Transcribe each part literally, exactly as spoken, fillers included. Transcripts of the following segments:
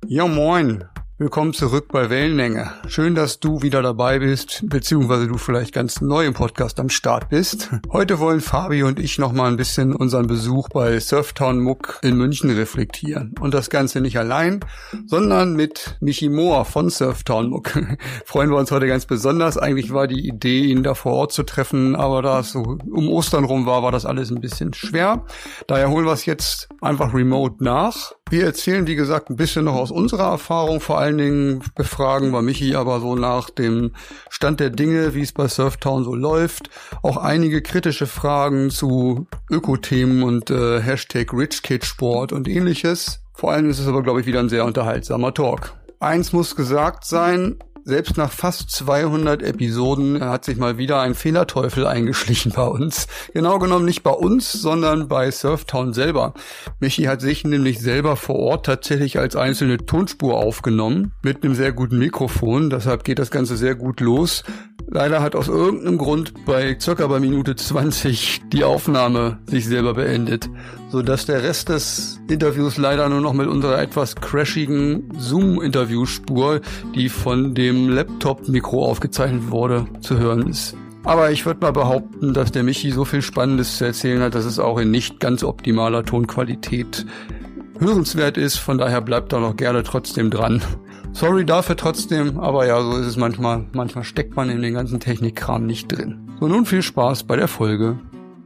Ja, moin. Willkommen zurück bei Wellenlänge. Schön, dass du wieder dabei bist, beziehungsweise du vielleicht ganz neu im Podcast am Start bist. Heute wollen Fabi und ich nochmal ein bisschen unseren Besuch bei Surftown Muck in München reflektieren. Und das Ganze nicht allein, sondern mit Michi Mohr von Surftown Muck. Freuen wir uns heute ganz besonders. Eigentlich war die Idee, ihn da vor Ort zu treffen, aber da es so um Ostern rum war, war das alles ein bisschen schwer. Daher holen wir es jetzt einfach remote nach. Wir erzählen, wie gesagt, ein bisschen noch aus unserer Erfahrung. Vor allen Dingen befragen wir Michi aber so nach dem Stand der Dinge, wie es bei Surftown so läuft. Auch einige kritische Fragen zu Ökothemen und äh, Hashtag RichKidSport und ähnliches. Vor allem ist es aber, glaube ich, wieder ein sehr unterhaltsamer Talk. Eins muss gesagt sein: Selbst nach fast zweihundert Episoden hat sich mal wieder ein Fehlerteufel eingeschlichen bei uns. Genau genommen nicht bei uns, sondern bei Surftown selber. Michi hat sich nämlich selber vor Ort tatsächlich als einzelne Tonspur aufgenommen, mit einem sehr guten Mikrofon. Deshalb geht das Ganze sehr gut los. Leider hat aus irgendeinem Grund bei circa bei Minute zwanzig die Aufnahme sich selber beendet, sodass der Rest des Interviews leider nur noch mit unserer etwas crashigen Zoom-Interviewspur, die von dem Laptop-Mikro aufgezeichnet wurde, zu hören ist. Aber ich würde mal behaupten, dass der Michi so viel Spannendes zu erzählen hat, dass es auch in nicht ganz optimaler Tonqualität hörenswert ist. Von daher bleibt da noch gerne trotzdem dran. Sorry dafür trotzdem, aber ja, so ist es manchmal. Manchmal steckt man in den ganzen Technikkram nicht drin. So, nun viel Spaß bei der Folge.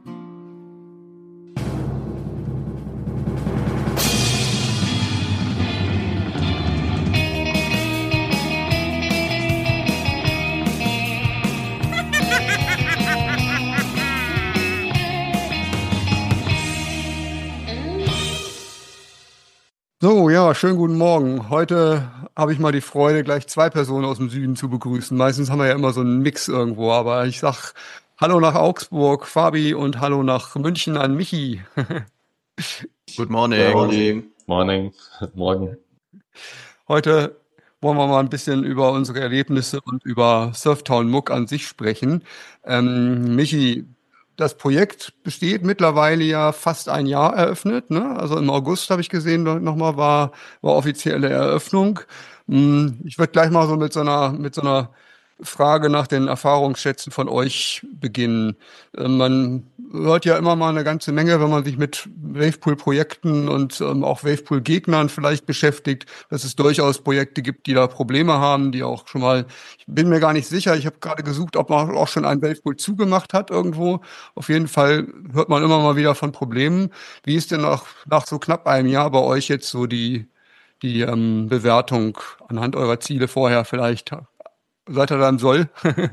So, ja, schönen guten Morgen. Heute habe ich mal die Freude, gleich zwei Personen aus dem Süden zu begrüßen. Meistens haben wir ja immer so einen Mix irgendwo, aber ich sag Hallo nach Augsburg, Fabi, und Hallo nach München an Michi. Good morning. Morning. Morning. Morgen. Heute wollen wir mal ein bisschen über unsere Erlebnisse und über Surftown Muck an sich sprechen. Ähm, Michi, das Projekt besteht mittlerweile ja fast ein Jahr eröffnet, ne? Also im August habe ich gesehen, nochmal war, war offizielle Eröffnung. Ich würde gleich mal so mit so einer, mit so einer Frage nach den Erfahrungsschätzen von euch beginnen. Man hört ja immer mal eine ganze Menge, wenn man sich mit Wavepool-Projekten und ähm, auch Wavepool-Gegnern vielleicht beschäftigt, dass es durchaus Projekte gibt, die da Probleme haben, die auch schon mal, ich bin mir gar nicht sicher, ich habe gerade gesucht, ob man auch schon ein Wavepool zugemacht hat irgendwo. Auf jeden Fall hört man immer mal wieder von Problemen. Wie ist denn nach, nach so knapp einem Jahr bei euch jetzt so die, die ähm, Bewertung anhand eurer Ziele vorher vielleicht? Seid ihr da im Soll?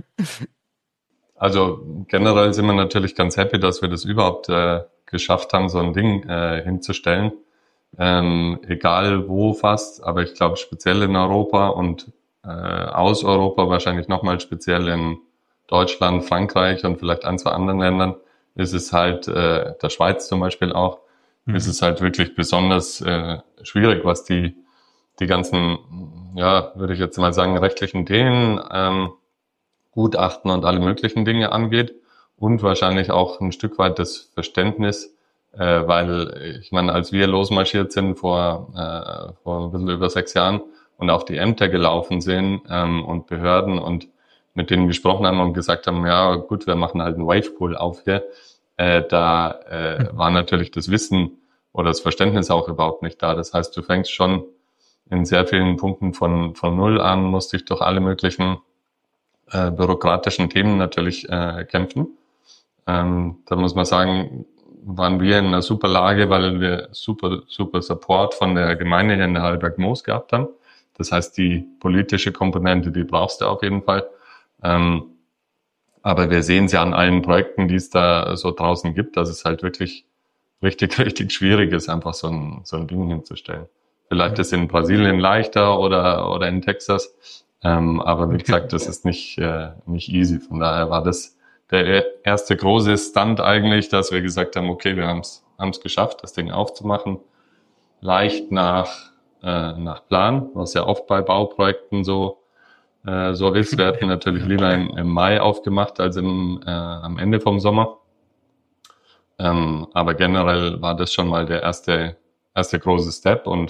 Also generell sind wir natürlich ganz happy, dass wir das überhaupt äh, geschafft haben, so ein Ding äh, hinzustellen. Ähm, egal wo fast, aber ich glaube speziell in Europa und äh, aus Europa, wahrscheinlich nochmal speziell in Deutschland, Frankreich und vielleicht ein, zwei anderen Ländern, ist es halt, äh, der Schweiz zum Beispiel auch, mhm. ist es halt wirklich besonders äh, schwierig, was die die ganzen, ja, würde ich jetzt mal sagen, rechtlichen Themen, ähm, Gutachten und alle möglichen Dinge angeht und wahrscheinlich auch ein Stück weit das Verständnis, äh, weil ich meine, als wir losmarschiert sind vor, äh, vor ein bisschen über sechs Jahren und auf die Ämter gelaufen sind ähm, und Behörden und mit denen gesprochen haben und gesagt haben, ja gut, wir machen halt einen Wavepool auf hier, äh, da äh, war natürlich das Wissen oder das Verständnis auch überhaupt nicht da. Das heißt, du fängst schon in sehr vielen Punkten von von Null an, musste ich durch alle möglichen äh, bürokratischen Themen natürlich äh, kämpfen. Ähm, da muss man sagen, waren wir in einer super Lage, weil wir super super Support von der Gemeinde hier in der Heidelberg-Moos gehabt haben. Das heißt, die politische Komponente, die brauchst du auf jeden Fall. Ähm, aber wir sehen es ja an allen Projekten, die es da so draußen gibt, dass es halt wirklich richtig, richtig schwierig ist, einfach so ein, so ein Ding hinzustellen. Vielleicht ist in Brasilien leichter oder oder in Texas, ähm, aber wie gesagt, das ist nicht äh, nicht easy. Von daher war das der erste große Stunt eigentlich, dass wir gesagt haben, okay, wir haben es haben es geschafft, das Ding aufzumachen, leicht nach äh, nach Plan, was ja oft bei Bauprojekten so äh, so ist. Wir hatten natürlich lieber im, im Mai aufgemacht als im äh, am Ende vom Sommer. Ähm, aber generell war das schon mal der erste erste große Step und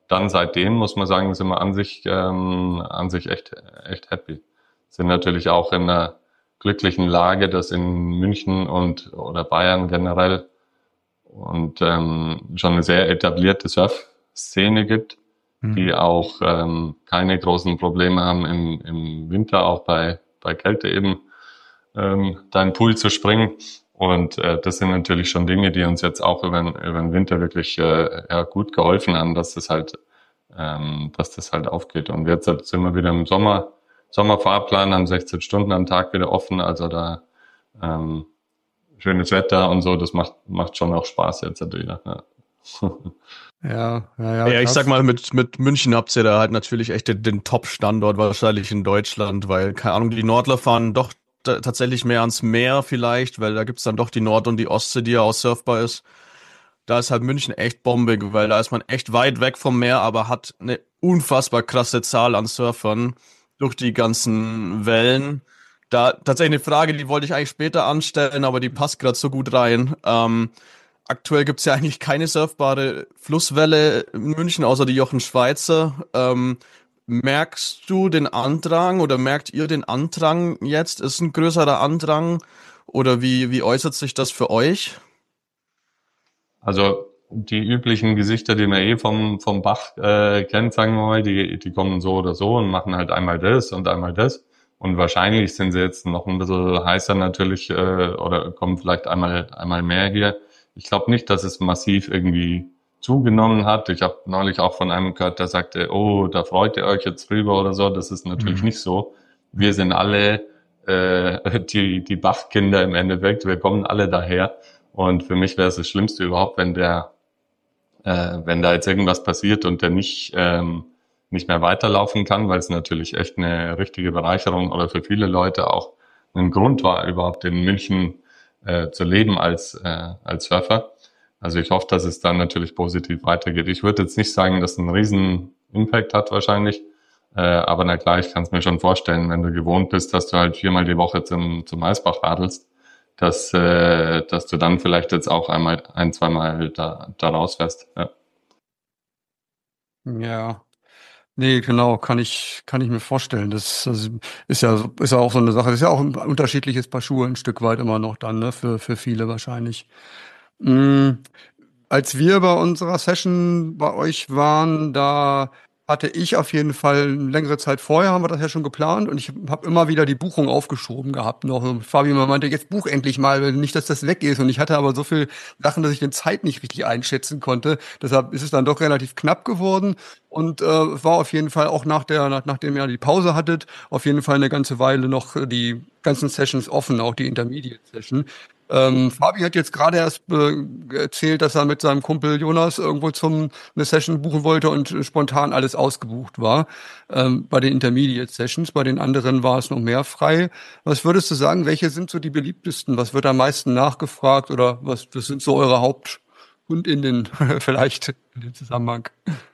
dann seitdem, muss man sagen, sind wir an sich, ähm, an sich echt, echt happy. Sind natürlich auch in einer glücklichen Lage, dass in München und oder Bayern generell und ähm, schon eine sehr etablierte Surf-Szene gibt, mhm. die auch ähm, keine großen Probleme haben im, im Winter, auch bei, bei Kälte eben, ähm, da in den Pool zu springen. Und äh, das sind natürlich schon Dinge, die uns jetzt auch über, über den Winter wirklich äh, ja, gut geholfen haben, dass das halt, ähm, dass das halt aufgeht. Und jetzt sind wir wieder im Sommer, Sommerfahrplan, haben sechzehn Stunden am Tag wieder offen, also da ähm, schönes Wetter und so, das macht macht schon auch Spaß jetzt wieder. Ja, ja, ja, ja, ja ich sag mal, mit mit München habt ihr da halt natürlich echt den, den Top-Standort wahrscheinlich in Deutschland, weil, keine Ahnung, die Nordler fahren doch t- tatsächlich mehr ans Meer vielleicht, weil da gibt's dann doch die Nord- und die Ostsee, die ja auch surfbar ist. Da ist halt München echt bombig, weil da ist man echt weit weg vom Meer, aber hat eine unfassbar krasse Zahl an Surfern durch die ganzen Wellen. Da tatsächlich eine Frage, die wollte ich eigentlich später anstellen, aber die passt gerade so gut rein. Ähm, aktuell gibt's ja eigentlich keine surfbare Flusswelle in München, außer die Jochen Schweizer. Ähm, merkst du den Andrang oder merkt ihr den Andrang jetzt? Ist ein größerer Andrang oder wie, wie äußert sich das für euch? Also die üblichen Gesichter, die man eh vom vom Bach äh, kennt, sagen wir mal, die die kommen so oder so und machen halt einmal das und einmal das. Und wahrscheinlich sind sie jetzt noch ein bisschen heißer natürlich äh, oder kommen vielleicht einmal einmal mehr hier. Ich glaube nicht, dass es massiv irgendwie zugenommen hat. Ich habe neulich auch von einem gehört, der sagte, oh, da freut ihr euch jetzt drüber oder so. Das ist natürlich mhm. nicht so. Wir sind alle äh, die die Bachkinder im Endeffekt. Wir kommen alle daher. Und für mich wäre es das Schlimmste überhaupt, wenn der, äh, wenn da jetzt irgendwas passiert und der nicht ähm, nicht mehr weiterlaufen kann, weil es natürlich echt eine richtige Bereicherung oder für viele Leute auch ein Grund war, überhaupt in München äh, zu leben als äh, als Surfer. Also ich hoffe, dass es dann natürlich positiv weitergeht. Ich würde jetzt nicht sagen, dass es einen riesen Impact hat wahrscheinlich, äh, aber na klar, ich kann es mir schon vorstellen, wenn du gewohnt bist, dass du halt viermal die Woche zum zum Eisbach radelst, dass äh, dass du dann vielleicht jetzt auch einmal ein, zweimal da da rausfährst. Ja. Ja. Nee, genau, kann ich kann ich mir vorstellen. Das, das ist ja ist ja auch so eine Sache. Das ist ja auch ein unterschiedliches Paar Schuhe ein Stück weit immer noch dann, ne, für für viele wahrscheinlich. Mhm. Als wir bei unserer Session bei euch waren, da hatte ich auf jeden Fall eine längere Zeit vorher, haben wir das ja schon geplant und ich habe immer wieder die Buchung aufgeschoben gehabt noch. Und Fabi meinte, jetzt buch endlich mal, nicht, dass das weg ist. Und ich hatte aber so viel Sachen, dass ich den Zeit nicht richtig einschätzen konnte. Deshalb ist es dann doch relativ knapp geworden und äh, war auf jeden Fall auch nach der, nach, nachdem ihr die Pause hattet, auf jeden Fall eine ganze Weile noch die ganzen Sessions offen, auch die Intermediate Session. Ähm, Fabi hat jetzt gerade erst äh, erzählt, dass er mit seinem Kumpel Jonas irgendwo zum eine Session buchen wollte und äh, spontan alles ausgebucht war. Ähm, bei den Intermediate Sessions, bei den anderen war es noch mehr frei. Was würdest du sagen, welche sind so die beliebtesten? Was wird am meisten nachgefragt oder was, das sind so eure Hauptkundinnen vielleicht in dem Zusammenhang?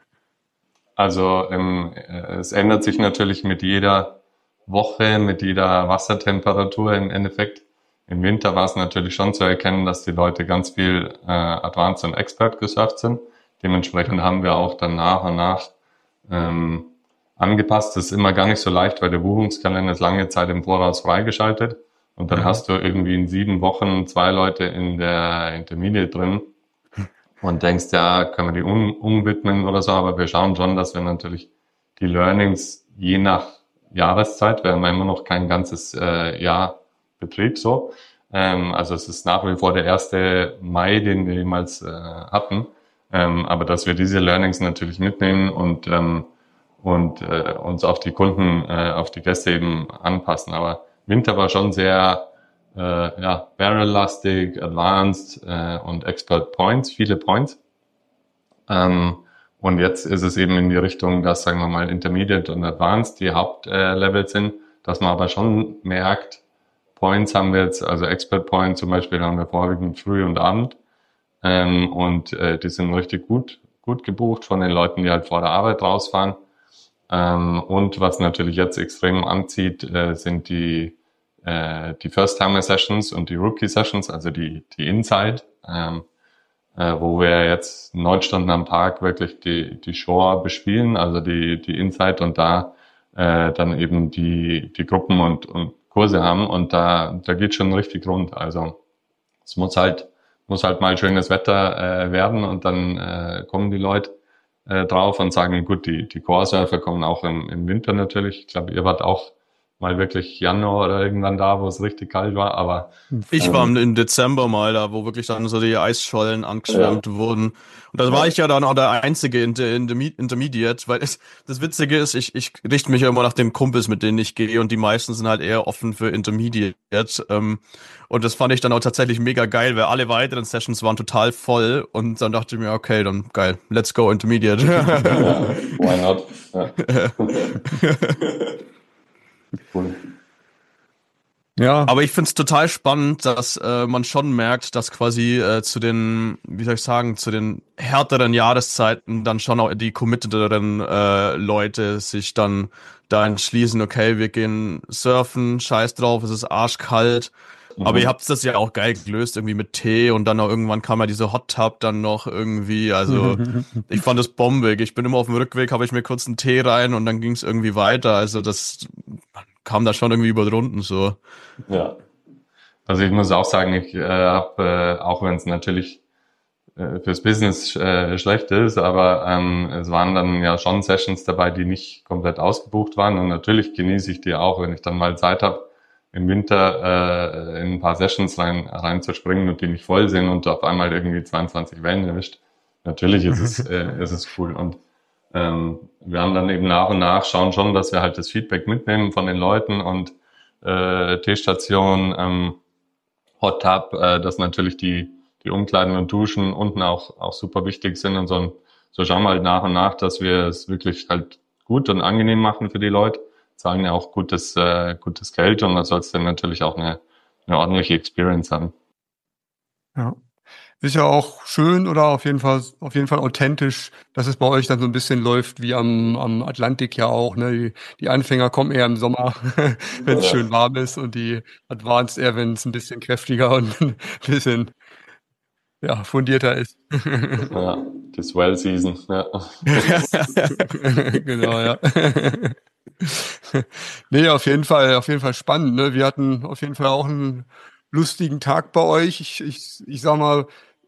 Also ähm, es ändert sich natürlich mit jeder Woche, mit jeder Wassertemperatur im Endeffekt. Im Winter war es natürlich schon zu erkennen, dass die Leute ganz viel äh, Advanced und Expert gesurft sind. Dementsprechend haben wir auch dann nach und nach ähm, angepasst. Das ist immer gar nicht so leicht, weil der Buchungskalender ist lange Zeit im Voraus freigeschaltet. Und dann ja. hast du irgendwie in sieben Wochen zwei Leute in der Intermediate drin und denkst, ja, können wir die um, umwidmen oder so. Aber wir schauen schon, dass wir natürlich die Learnings je nach Jahreszeit, wir haben immer noch kein ganzes äh, Jahr Betrieb so. Ähm, also es ist nach wie vor der erste Mai, den wir jemals äh, hatten. Ähm, aber dass wir diese Learnings natürlich mitnehmen und ähm, und äh, uns auf die Kunden, äh, auf die Gäste eben anpassen. Aber Winter war schon sehr äh, ja Barrel-lastig, Advanced äh, und Expert Points, viele Points. Ähm, und jetzt ist es eben in die Richtung, dass, sagen wir mal, Intermediate und Advanced die Hauptlevel äh, sind, dass man aber schon merkt, Points haben wir jetzt, also Expert Points zum Beispiel haben wir vorwiegend früh und Abend ähm, und äh, die sind richtig gut gut gebucht von den Leuten, die halt vor der Arbeit rausfahren. Ähm, und was natürlich jetzt extrem anzieht, äh, sind die äh, die First-Timer-Sessions und die Rookie-Sessions, also die die Inside. Ähm, äh, wo wir jetzt neun Stunden am Tag wirklich die, die Shore bespielen, also die, die Inside und da äh, dann eben die, die Gruppen und, und Kurse haben und da, da geht schon richtig rund. Also es muss halt, muss halt mal schönes Wetter äh, werden und dann äh, kommen die Leute äh, drauf und sagen, gut, die, die Core-Surfer kommen auch im, im Winter natürlich. Ich glaube, ihr wart auch mal wirklich Januar oder irgendwann da, wo es richtig kalt war, aber ich ähm, war im Dezember mal da, wo wirklich dann so die Eisschollen angeschwemmt ja. wurden. Und da war ich ja dann auch der einzige Inter Intermediate, weil es, das Witzige ist, ich, ich richte mich ja immer nach den Kumpels, mit denen ich gehe und die meisten sind halt eher offen für Intermediate. Ähm, und das fand ich dann auch tatsächlich mega geil, weil alle weiteren Sessions waren total voll und dann dachte ich mir, okay, dann geil, let's go Intermediate. Ja, why not? Ja. Cool. Ja. Aber ich find's total spannend, dass äh, man schon merkt, dass quasi äh, zu den, wie soll ich sagen, zu den härteren Jahreszeiten dann schon auch die committederen äh, Leute sich dann da entschließen, okay, wir gehen surfen, scheiß drauf, es ist arschkalt. Mhm. Aber ihr habt das ja auch geil gelöst, irgendwie mit Tee und dann auch irgendwann kam ja diese Hot Tub dann noch irgendwie, also ich fand das bombig. Ich bin immer auf dem Rückweg, habe ich mir kurz einen Tee rein und dann ging's irgendwie weiter, also das kam da schon irgendwie über die Runden so. Ja, also ich muss auch sagen, ich äh, habe, äh, auch wenn es natürlich äh, fürs Business äh, schlecht ist, aber ähm, es waren dann ja schon Sessions dabei, die nicht komplett ausgebucht waren und natürlich genieße ich die auch, wenn ich dann mal Zeit habe, im Winter äh, in ein paar Sessions rein reinzuspringen und die nicht voll sind und auf einmal irgendwie zweiundzwanzig Wellen erwischt. Natürlich ist es, äh, ist es cool und ähm, wir haben dann eben nach und nach schauen schon, dass wir halt das Feedback mitnehmen von den Leuten und äh, T-Station, ähm, Hot Tub, äh, dass natürlich die die Umkleiden und Duschen unten auch auch super wichtig sind und so. So schauen wir halt nach und nach, dass wir es wirklich halt gut und angenehm machen für die Leute. Zahlen ja auch gutes äh, gutes Geld und da sollst du natürlich auch eine eine ordentliche Experience haben. Ja. Ist ja auch schön oder auf jeden Fall auf jeden Fall authentisch, dass es bei euch dann so ein bisschen läuft wie am am Atlantik ja auch, ne? Die, die Anfänger kommen eher im Sommer, wenn es ja. schön warm ist und die Advanced eher, wenn es ein bisschen kräftiger und ein bisschen ja, fundierter ist. Ja, die Swell Season, ja. Genau, ja. Nee, auf jeden Fall, auf jeden Fall spannend, ne? Wir hatten auf jeden Fall auch einen lustigen Tag bei euch. Ich, ich, ich sag mal,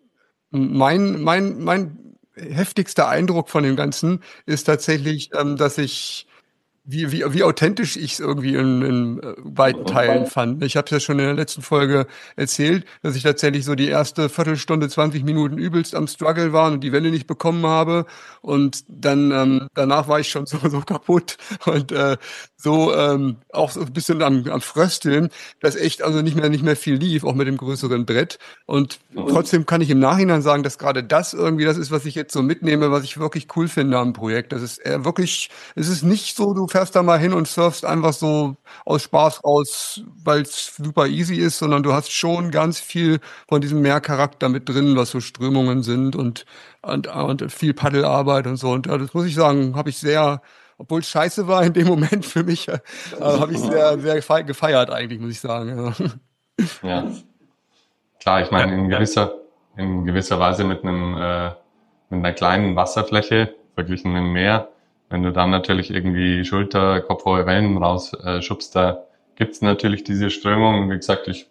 mein, mein, mein heftigster Eindruck von dem Ganzen ist tatsächlich, ähm, dass ich wie, wie, wie authentisch ich es irgendwie in, in äh, weiten Teilen fand. Ich habe es ja schon in der letzten Folge erzählt, dass ich tatsächlich so die erste Viertelstunde, zwanzig Minuten übelst am Struggle war und die Welle nicht bekommen habe. Und dann ähm, danach war ich schon so, so kaputt und äh, so ähm, auch so ein bisschen am, am Frösteln, dass echt also nicht mehr nicht mehr viel lief, auch mit dem größeren Brett. Und trotzdem kann ich im Nachhinein sagen, dass gerade das irgendwie das ist, was ich jetzt so mitnehme, was ich wirklich cool finde am Projekt. Das ist eher wirklich, es ist nicht so, du fährst da mal hin und surfst einfach so aus Spaß raus, weil es super easy ist, sondern du hast schon ganz viel von diesem Meercharakter mit drin, was so Strömungen sind und und, und viel Paddelarbeit und so. Und ja, das muss ich sagen, habe ich sehr, obwohl es scheiße war in dem Moment für mich, äh, habe ich sehr, sehr gefeiert eigentlich, muss ich sagen. Ja, klar, ich meine, in gewisser, in gewisser Weise mit einem, äh, mit einer kleinen Wasserfläche verglichen mit dem Meer, wenn du dann natürlich irgendwie Schulter, kopfhohe Wellen rausschubst, äh, da gibt's natürlich diese Strömung. Wie gesagt, ich,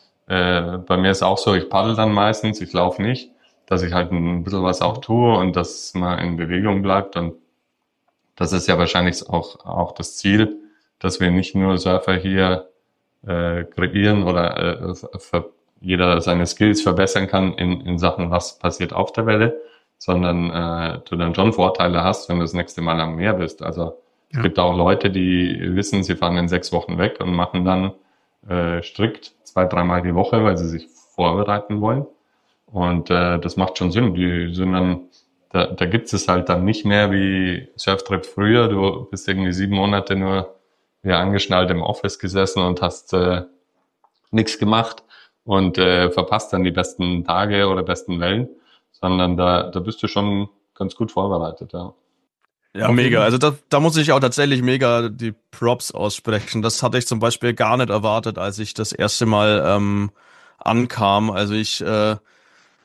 äh, bei mir ist auch so, ich paddel dann meistens, ich laufe nicht, dass ich halt ein bisschen was auch tue und dass man in Bewegung bleibt und das ist ja wahrscheinlich auch, auch das Ziel, dass wir nicht nur Surfer hier äh, kreieren oder äh, für jeder seine Skills verbessern kann in, in Sachen, was passiert auf der Welle, sondern äh, du dann schon Vorteile hast, wenn du das nächste Mal am Meer bist. Also ja. Es gibt auch Leute, die wissen, sie fahren in sechs Wochen weg und machen dann äh, strikt zwei, dreimal die Woche, weil sie sich vorbereiten wollen. Und äh, das macht schon Sinn. Die sind dann Da, da gibt es halt dann nicht mehr wie Surftrip früher. Du bist irgendwie sieben Monate nur wie angeschnallt im Office gesessen und hast äh, nichts gemacht und äh, verpasst dann die besten Tage oder besten Wellen, sondern da, da bist du schon ganz gut vorbereitet. Ja, ja mega. Also da, da muss ich auch tatsächlich mega die Props aussprechen. Das hatte ich zum Beispiel gar nicht erwartet, als ich das erste Mal ähm, ankam. Also ich... Äh,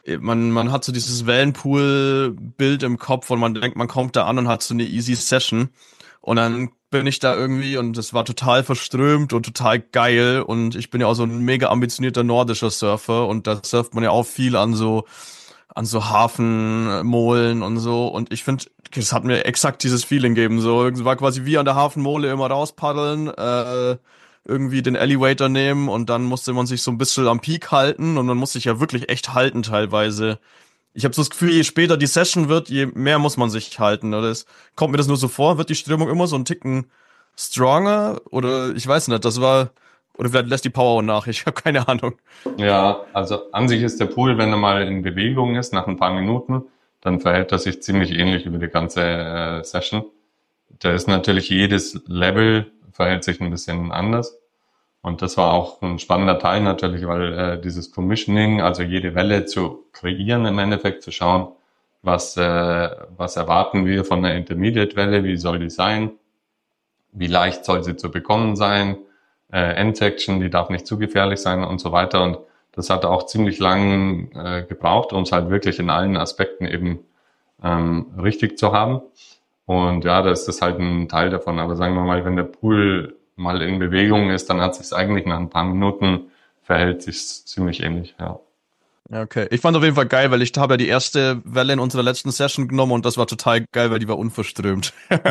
man, man hat so dieses Wellenpool-Bild im Kopf und man denkt, man kommt da an und hat so eine easy Session. Und dann bin ich da irgendwie und das war total verströmt und total geil. Und ich bin ja auch so ein mega ambitionierter nordischer Surfer und da surft man ja auch viel an so, an so Hafenmolen und so. Und ich finde, das hat mir exakt dieses Feeling gegeben. So, es war quasi wie an der Hafenmole immer rauspaddeln, äh, irgendwie den Elevator nehmen und dann musste man sich so ein bisschen am Peak halten und man muss sich ja wirklich echt halten teilweise. Ich habe so das Gefühl, je später die Session wird, je mehr muss man sich halten. Oder es, kommt mir das nur so vor? Wird die Strömung immer so einen Ticken stronger? Oder ich weiß nicht, das war... Oder vielleicht lässt die Power nach, ich habe keine Ahnung. Ja, also an sich ist der Pool, wenn er mal in Bewegung ist, nach ein paar Minuten, dann verhält er sich ziemlich ähnlich über die ganze äh, Session. Da ist natürlich jedes Level verhält sich ein bisschen anders. Und das war auch ein spannender Teil natürlich, weil äh, dieses Commissioning, also jede Welle zu kreieren im Endeffekt, zu schauen, was, äh, was erwarten wir von der Intermediate-Welle, wie soll die sein, wie leicht soll sie zu bekommen sein, äh, End-Section, die darf nicht zu gefährlich sein und so weiter. Und das hat auch ziemlich lang äh, gebraucht, um es halt wirklich in allen Aspekten eben ähm, richtig zu haben. Und ja, da ist das halt ein Teil davon. Aber sagen wir mal, wenn der Pool mal in Bewegung ist, dann hat sich eigentlich nach ein paar Minuten verhält sich ziemlich ähnlich, ja. Okay, ich fand auf jeden Fall geil, weil ich habe ja die erste Welle in unserer letzten Session genommen und das war total geil, weil die war unverströmt.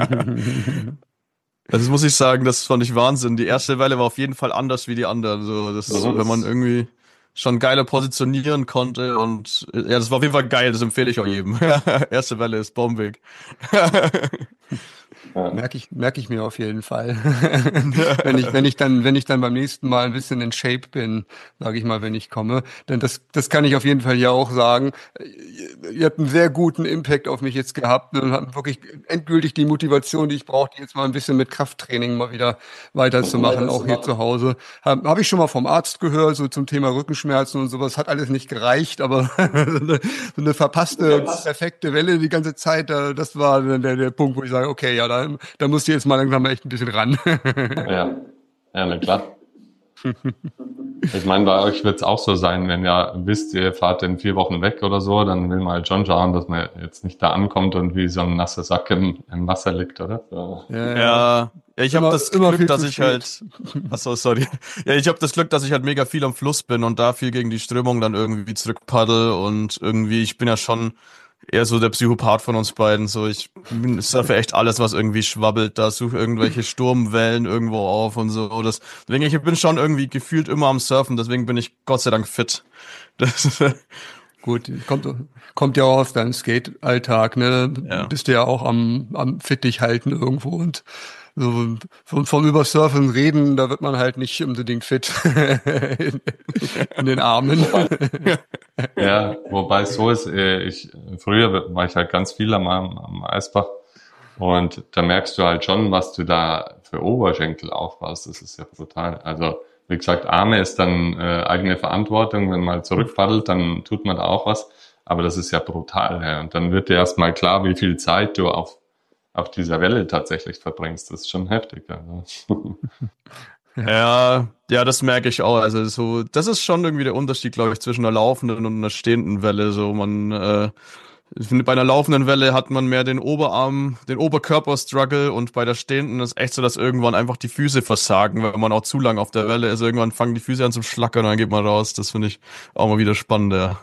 Das muss ich sagen, das fand ich Wahnsinn. Die erste Welle war auf jeden Fall anders wie die andere. So, das ist, wenn man irgendwie schon geiler positionieren konnte und ja, das war auf jeden Fall geil, das empfehle ich auch jedem. Erste Welle ist bombig. Ja. Merke ich, merke ich mir auf jeden Fall. wenn ich, wenn ich dann, wenn ich dann beim nächsten Mal ein bisschen in Shape bin, sage ich mal, wenn ich komme, denn das, das kann ich auf jeden Fall ja auch sagen. Ihr habt einen sehr guten Impact auf mich jetzt gehabt und habt wirklich endgültig die Motivation, die ich brauchte, jetzt mal ein bisschen mit Krafttraining mal wieder weiterzumachen, auch hier zu Hause. Habe hab ich schon mal vom Arzt gehört, so zum Thema Rückenschmerzen und sowas, hat alles nicht gereicht, aber so, eine, so eine verpasste, perfekte Welle die ganze Zeit, das war der, der Punkt, wo ich sage, okay, ja, da, da musst du jetzt mal langsam echt ein bisschen ran. Ja, ja, na klar. Ich meine, bei euch wird es auch so sein, wenn ihr wisst, ihr fahrt in vier Wochen weg oder so, dann will man halt schon schauen, dass man jetzt nicht da ankommt und wie so ein nasser Sack im, im Wasser liegt, oder? So. Ja, ja. ja ich habe das Glück, dass ich halt, achso, sorry. Ja, ich habe das Glück, dass ich halt mega viel am Fluss bin und da viel gegen die Strömung dann irgendwie zurückpaddel und irgendwie, ich bin ja schon eher so der Psychopath von uns beiden, so ich surfe echt alles, was irgendwie schwabbelt, da suche irgendwelche Sturmwellen irgendwo auf und so. Das, deswegen, ich bin schon irgendwie gefühlt immer am Surfen, deswegen bin ich Gott sei Dank fit. Das Gut, kommt, kommt ja auch aus deinem Skate-Alltag, ne? Ja. Bist du ja auch am, am fit dich halten irgendwo und so vom, vom Übersurfen reden, da wird man halt nicht unbedingt fit in, in den Armen. Ja, wobei es so ist, ich, früher war ich halt ganz viel am, am Eisbach und da merkst du halt schon, was du da für Oberschenkel aufbaust. Das ist ja brutal. Also, wie gesagt, Arme ist dann äh, eigene Verantwortung. Wenn man zurückpaddelt, dann tut man da auch was. Aber das ist ja brutal. Ja. Und dann wird dir erstmal klar, wie viel Zeit du auf auf dieser Welle tatsächlich verbringst. Das ist schon heftig. Also. Ja, ja, das merke ich auch. Also so, das ist schon irgendwie der Unterschied, glaube ich, zwischen einer laufenden und einer stehenden Welle. So, man, äh, ich finde, bei einer laufenden Welle hat man mehr den Oberarm, den Oberkörper-Struggle und bei der stehenden ist echt so, dass irgendwann einfach die Füße versagen, wenn man auch zu lang auf der Welle ist. Irgendwann fangen die Füße an zu schlackern und dann geht man raus. Das finde ich auch mal wieder spannend, ja.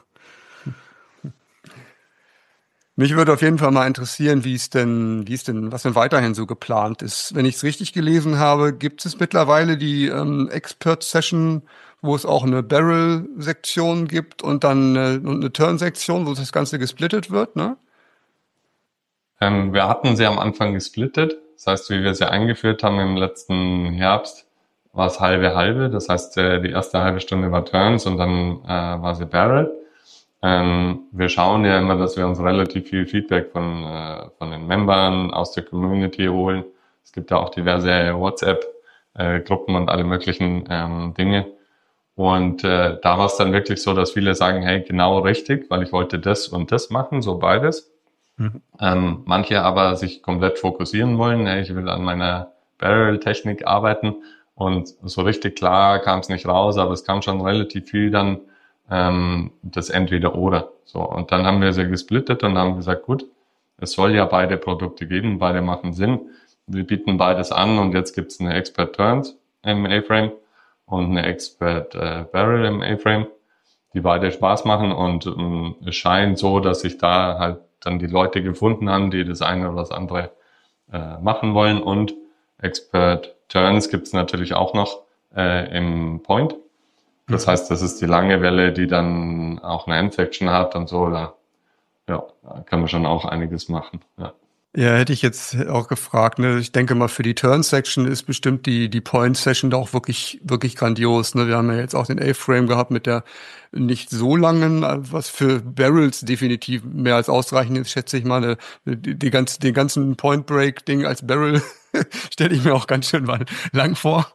Mich würde auf jeden Fall mal interessieren, wie es denn, wie es denn, was denn weiterhin so geplant ist. Wenn ich es richtig gelesen habe, gibt es mittlerweile die ähm, Expert-Session, wo es auch eine Barrel-Sektion gibt und dann eine, eine Turn-Sektion, wo das Ganze gesplittet wird, ne? Ähm, wir hatten sie am Anfang gesplittet. Das heißt, wie wir sie eingeführt haben im letzten Herbst, war es halbe halbe. Das heißt, äh, die erste halbe Stunde war Turns und dann äh, war sie Barrel. Ähm, wir schauen ja immer, dass wir uns relativ viel Feedback von, äh, von den Membern aus der Community holen. Es gibt ja auch diverse WhatsApp-Gruppen äh, und alle möglichen ähm, Dinge. Und äh, da war es dann wirklich so, dass viele sagen, hey, genau richtig, weil ich wollte das und das machen, so beides. Mhm. Ähm, manche aber sich komplett fokussieren wollen, hey, ich will an meiner Barrel-Technik arbeiten. Und so richtig klar kam es nicht raus, aber es kam schon relativ viel dann ähm, das Entweder-Oder. So, und dann haben wir sie gesplittet und haben gesagt, gut, es soll ja beide Produkte geben, beide machen Sinn. Wir bieten beides an und jetzt gibt's eine Expert Turns im A-Frame und eine Expert äh, Barrel im A-Frame, die beide Spaß machen und ähm, es scheint so, dass sich da halt dann die Leute gefunden haben, die das eine oder das andere äh, machen wollen. Und Expert Turns gibt's natürlich auch noch äh, im Point. Das heißt, das ist die lange Welle, die dann auch eine End-Section hat und so. Da, ja, da kann man schon auch einiges machen. Ja. Ja, hätte ich jetzt auch gefragt, ne? Ich denke mal, für die Turn-Section ist bestimmt die, die Point-Session da auch wirklich, wirklich grandios, ne? Wir haben ja jetzt auch den A-Frame gehabt mit der nicht so langen, was für Barrels definitiv mehr als ausreichend ist, schätze ich mal, ne? Die, die ganze, den ganzen Point-Break-Ding als Barrel stelle ich mir auch ganz schön mal lang vor.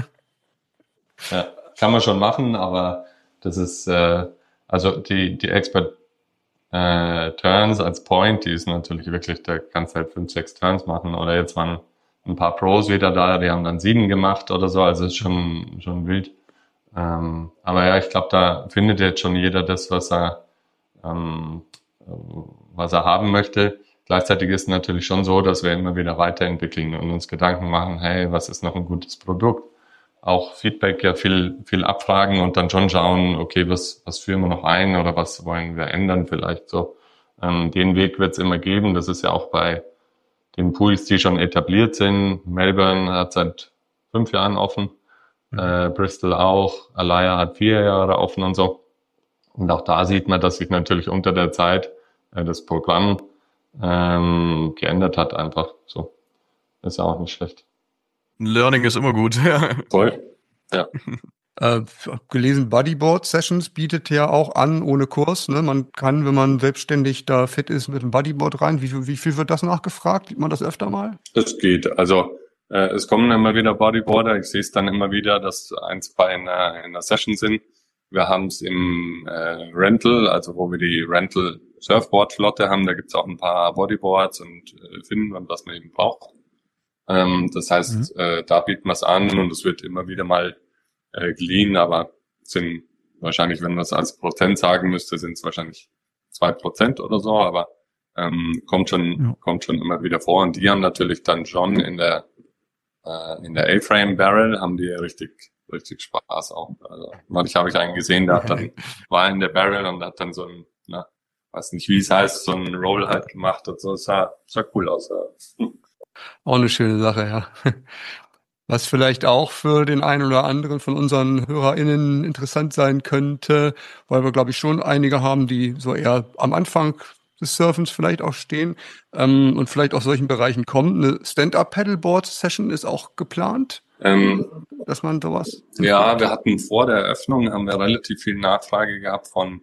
Ja, kann man schon machen, aber das ist, äh, also die, die Expert Äh, Turns als Point, die ist natürlich wirklich, da kannst du halt fünf, sechs Turns machen. Oder jetzt waren ein paar Pros wieder da, die haben dann sieben gemacht oder so, also ist schon schon wild. Ähm, aber ja, ich glaube, da findet jetzt schon jeder das, was er ähm, was er haben möchte. Gleichzeitig ist es natürlich schon so, dass wir immer wieder weiterentwickeln und uns Gedanken machen, hey, was ist noch ein gutes Produkt? Auch Feedback ja viel viel abfragen und dann schon schauen, okay, was was führen wir noch ein oder was wollen wir ändern vielleicht so. Ähm, den Weg wird es immer geben. Das ist ja auch bei den Pools, die schon etabliert sind. Melbourne hat seit fünf Jahren offen, mhm. äh, Bristol auch, Alaya hat vier Jahre offen und so. Und auch da sieht man, dass sich natürlich unter der Zeit äh, das Programm ähm, geändert hat einfach. So, ist auch nicht schlecht. Learning ist immer gut. Voll, ja. Äh, hab gelesen, Bodyboard Sessions bietet ja auch an ohne Kurs. Ne? Man kann, wenn man selbstständig da fit ist, mit dem Bodyboard rein. Wie viel, wie viel wird das nachgefragt? Sieht man das öfter mal? Es geht. Also äh, es kommen immer wieder Bodyboarder. Ich sehe es dann immer wieder, dass ein, zwei in einer, in einer Session sind. Wir haben es im äh, Rental, also wo wir die Rental Surfboard Flotte haben. Da gibt es auch ein paar Bodyboards und äh, Finnen und was man eben braucht. Ähm, das heißt, mhm. äh, da bieten wir es an und es wird immer wieder mal äh, geliehen, aber sind wahrscheinlich, wenn man es als Prozent sagen müsste, sind es wahrscheinlich zwei Prozent oder so, aber ähm, kommt schon ja. kommt schon immer wieder vor. Und die haben natürlich dann schon in der äh, in der A-Frame Barrel haben die richtig richtig Spaß auch. Also manchmal habe ich einen gesehen, der hat dann war in der Barrel und hat dann so ein, na, weiß nicht wie es heißt, so ein Roll halt gemacht und so. Es sah, sah cool aus. Ja. Auch eine schöne Sache, ja. Was vielleicht auch für den einen oder anderen von unseren HörerInnen interessant sein könnte, weil wir, glaube ich, schon einige haben, die so eher am Anfang des Surfens vielleicht auch stehen ähm, und vielleicht aus solchen Bereichen kommen. Eine Stand-Up-Paddleboard-Session ist auch geplant, ähm, dass man sowas... Ja, wir hatten vor der Eröffnung, haben wir relativ viel Nachfrage gehabt von,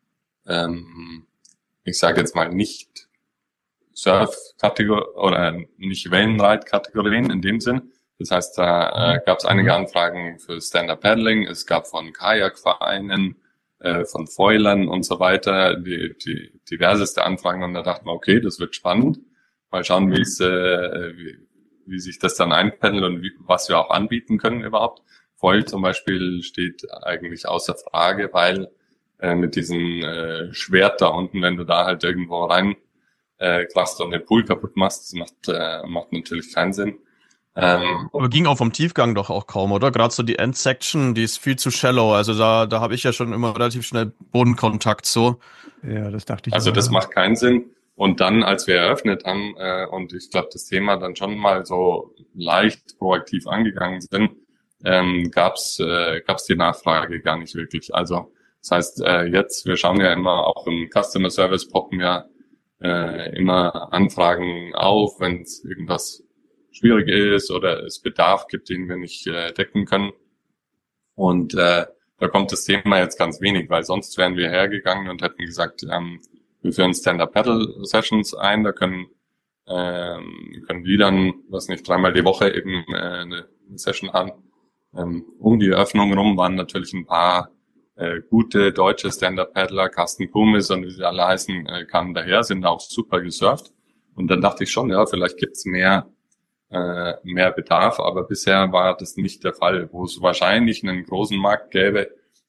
ähm, ich sage jetzt mal nicht Surf-Kategorien oder nicht Wellenreit-Kategorien in dem Sinn. Das heißt, da äh, gab es einige Anfragen für Stand-Up-Paddling. Es gab von Kajakvereinen, äh, von Foilern und so weiter die, die diverseste Anfragen. Und da dachten wir, okay, das wird spannend. Mal schauen, wie es, äh, wie, wie sich das dann einpendelt und wie, was wir auch anbieten können überhaupt. Foil zum Beispiel steht eigentlich außer Frage, weil äh, mit diesem äh, Schwert da unten, wenn du da halt irgendwo rein äh, krachst und den Pool kaputt machst, das macht, äh, macht natürlich keinen Sinn. Ähm, Aber ging auch vom Tiefgang doch auch kaum, oder? Gerade so die End-Section, die ist viel zu shallow. Also da, da habe ich ja schon immer relativ schnell Bodenkontakt so. Ja, das dachte ich. Also auch, das ja. macht keinen Sinn. Und dann, als wir eröffnet haben äh, und ich glaube, das Thema dann schon mal so leicht proaktiv angegangen sind, ähm, gab's äh, gab's die Nachfrage gar nicht wirklich. Also das heißt, äh, jetzt, wir schauen ja immer, auch im Customer Service poppen ja äh, immer Anfragen auf, wenn es irgendwas schwierig ist oder es Bedarf gibt, den wir nicht äh, decken können. Und äh, da kommt das Thema jetzt ganz wenig, weil sonst wären wir hergegangen und hätten gesagt, ähm, wir führen Stand-Up-Paddle-Sessions ein, da können ähm, können die dann, was nicht, dreimal die Woche eben äh, eine Session haben. Ähm, um die Eröffnung rum waren natürlich ein paar äh, gute deutsche Stand-Up-Paddler, Carsten Kumis und wie sie alle heißen, äh, kamen daher, sind auch super gesurft. Und dann dachte ich schon, ja, vielleicht gibt's mehr äh, mehr Bedarf, aber bisher war das nicht der Fall. Wo es wahrscheinlich einen großen Markt gäbe,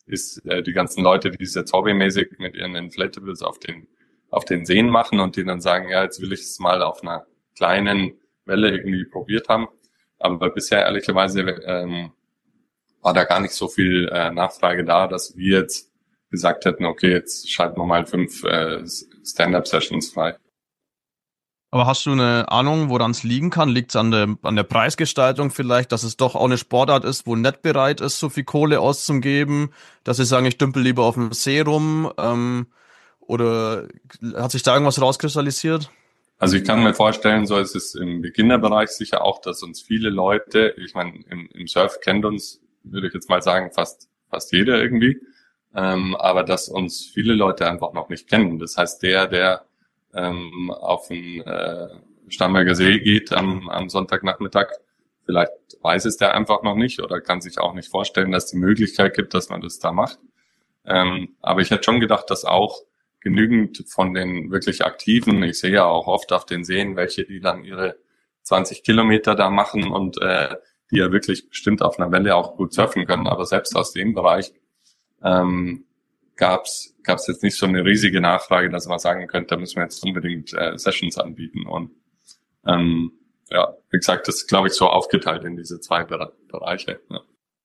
ist äh, die ganzen Leute, die es jetzt hobbymäßig mit ihren Inflatables auf den auf den Seen machen und die dann sagen, ja, jetzt will ich es mal auf einer kleinen Welle irgendwie probiert haben. Aber bisher ehrlicherweise ähm, war da gar nicht so viel äh, Nachfrage da, dass wir jetzt gesagt hätten, okay, jetzt schalten wir mal fünf äh, Stand-Up-Sessions frei. Aber hast du eine Ahnung, woran es liegen kann? Liegt es an der, an der Preisgestaltung vielleicht, dass es doch auch eine Sportart ist, wo nicht bereit ist, so viel Kohle auszugeben, dass sie sagen, ich dümpel lieber auf dem See rum? Ähm, oder hat sich da irgendwas rauskristallisiert? Also ich kann mir vorstellen, so ist es im Beginnerbereich sicher auch, dass uns viele Leute, ich meine, im, im Surf kennt uns, würde ich jetzt mal sagen, fast fast jeder irgendwie, ähm, aber dass uns viele Leute einfach noch nicht kennen. Das heißt, der, der ähm, auf den äh, Starnberger See geht am, am Sonntagnachmittag, vielleicht weiß es der einfach noch nicht oder kann sich auch nicht vorstellen, dass es die Möglichkeit gibt, dass man das da macht. Ähm, aber ich hätte schon gedacht, dass auch genügend von den wirklich Aktiven, ich sehe ja auch oft auf den Seen, welche, die dann ihre zwanzig Kilometer da machen und äh, die ja wirklich bestimmt auf einer Welle auch gut surfen können. Aber selbst aus dem Bereich ähm, gab's gab's jetzt nicht so eine riesige Nachfrage, dass man sagen könnte, da müssen wir jetzt unbedingt äh, Sessions anbieten. Und ähm, ja, wie gesagt, das ist, glaube ich, so aufgeteilt in diese zwei Bereiche. Ja.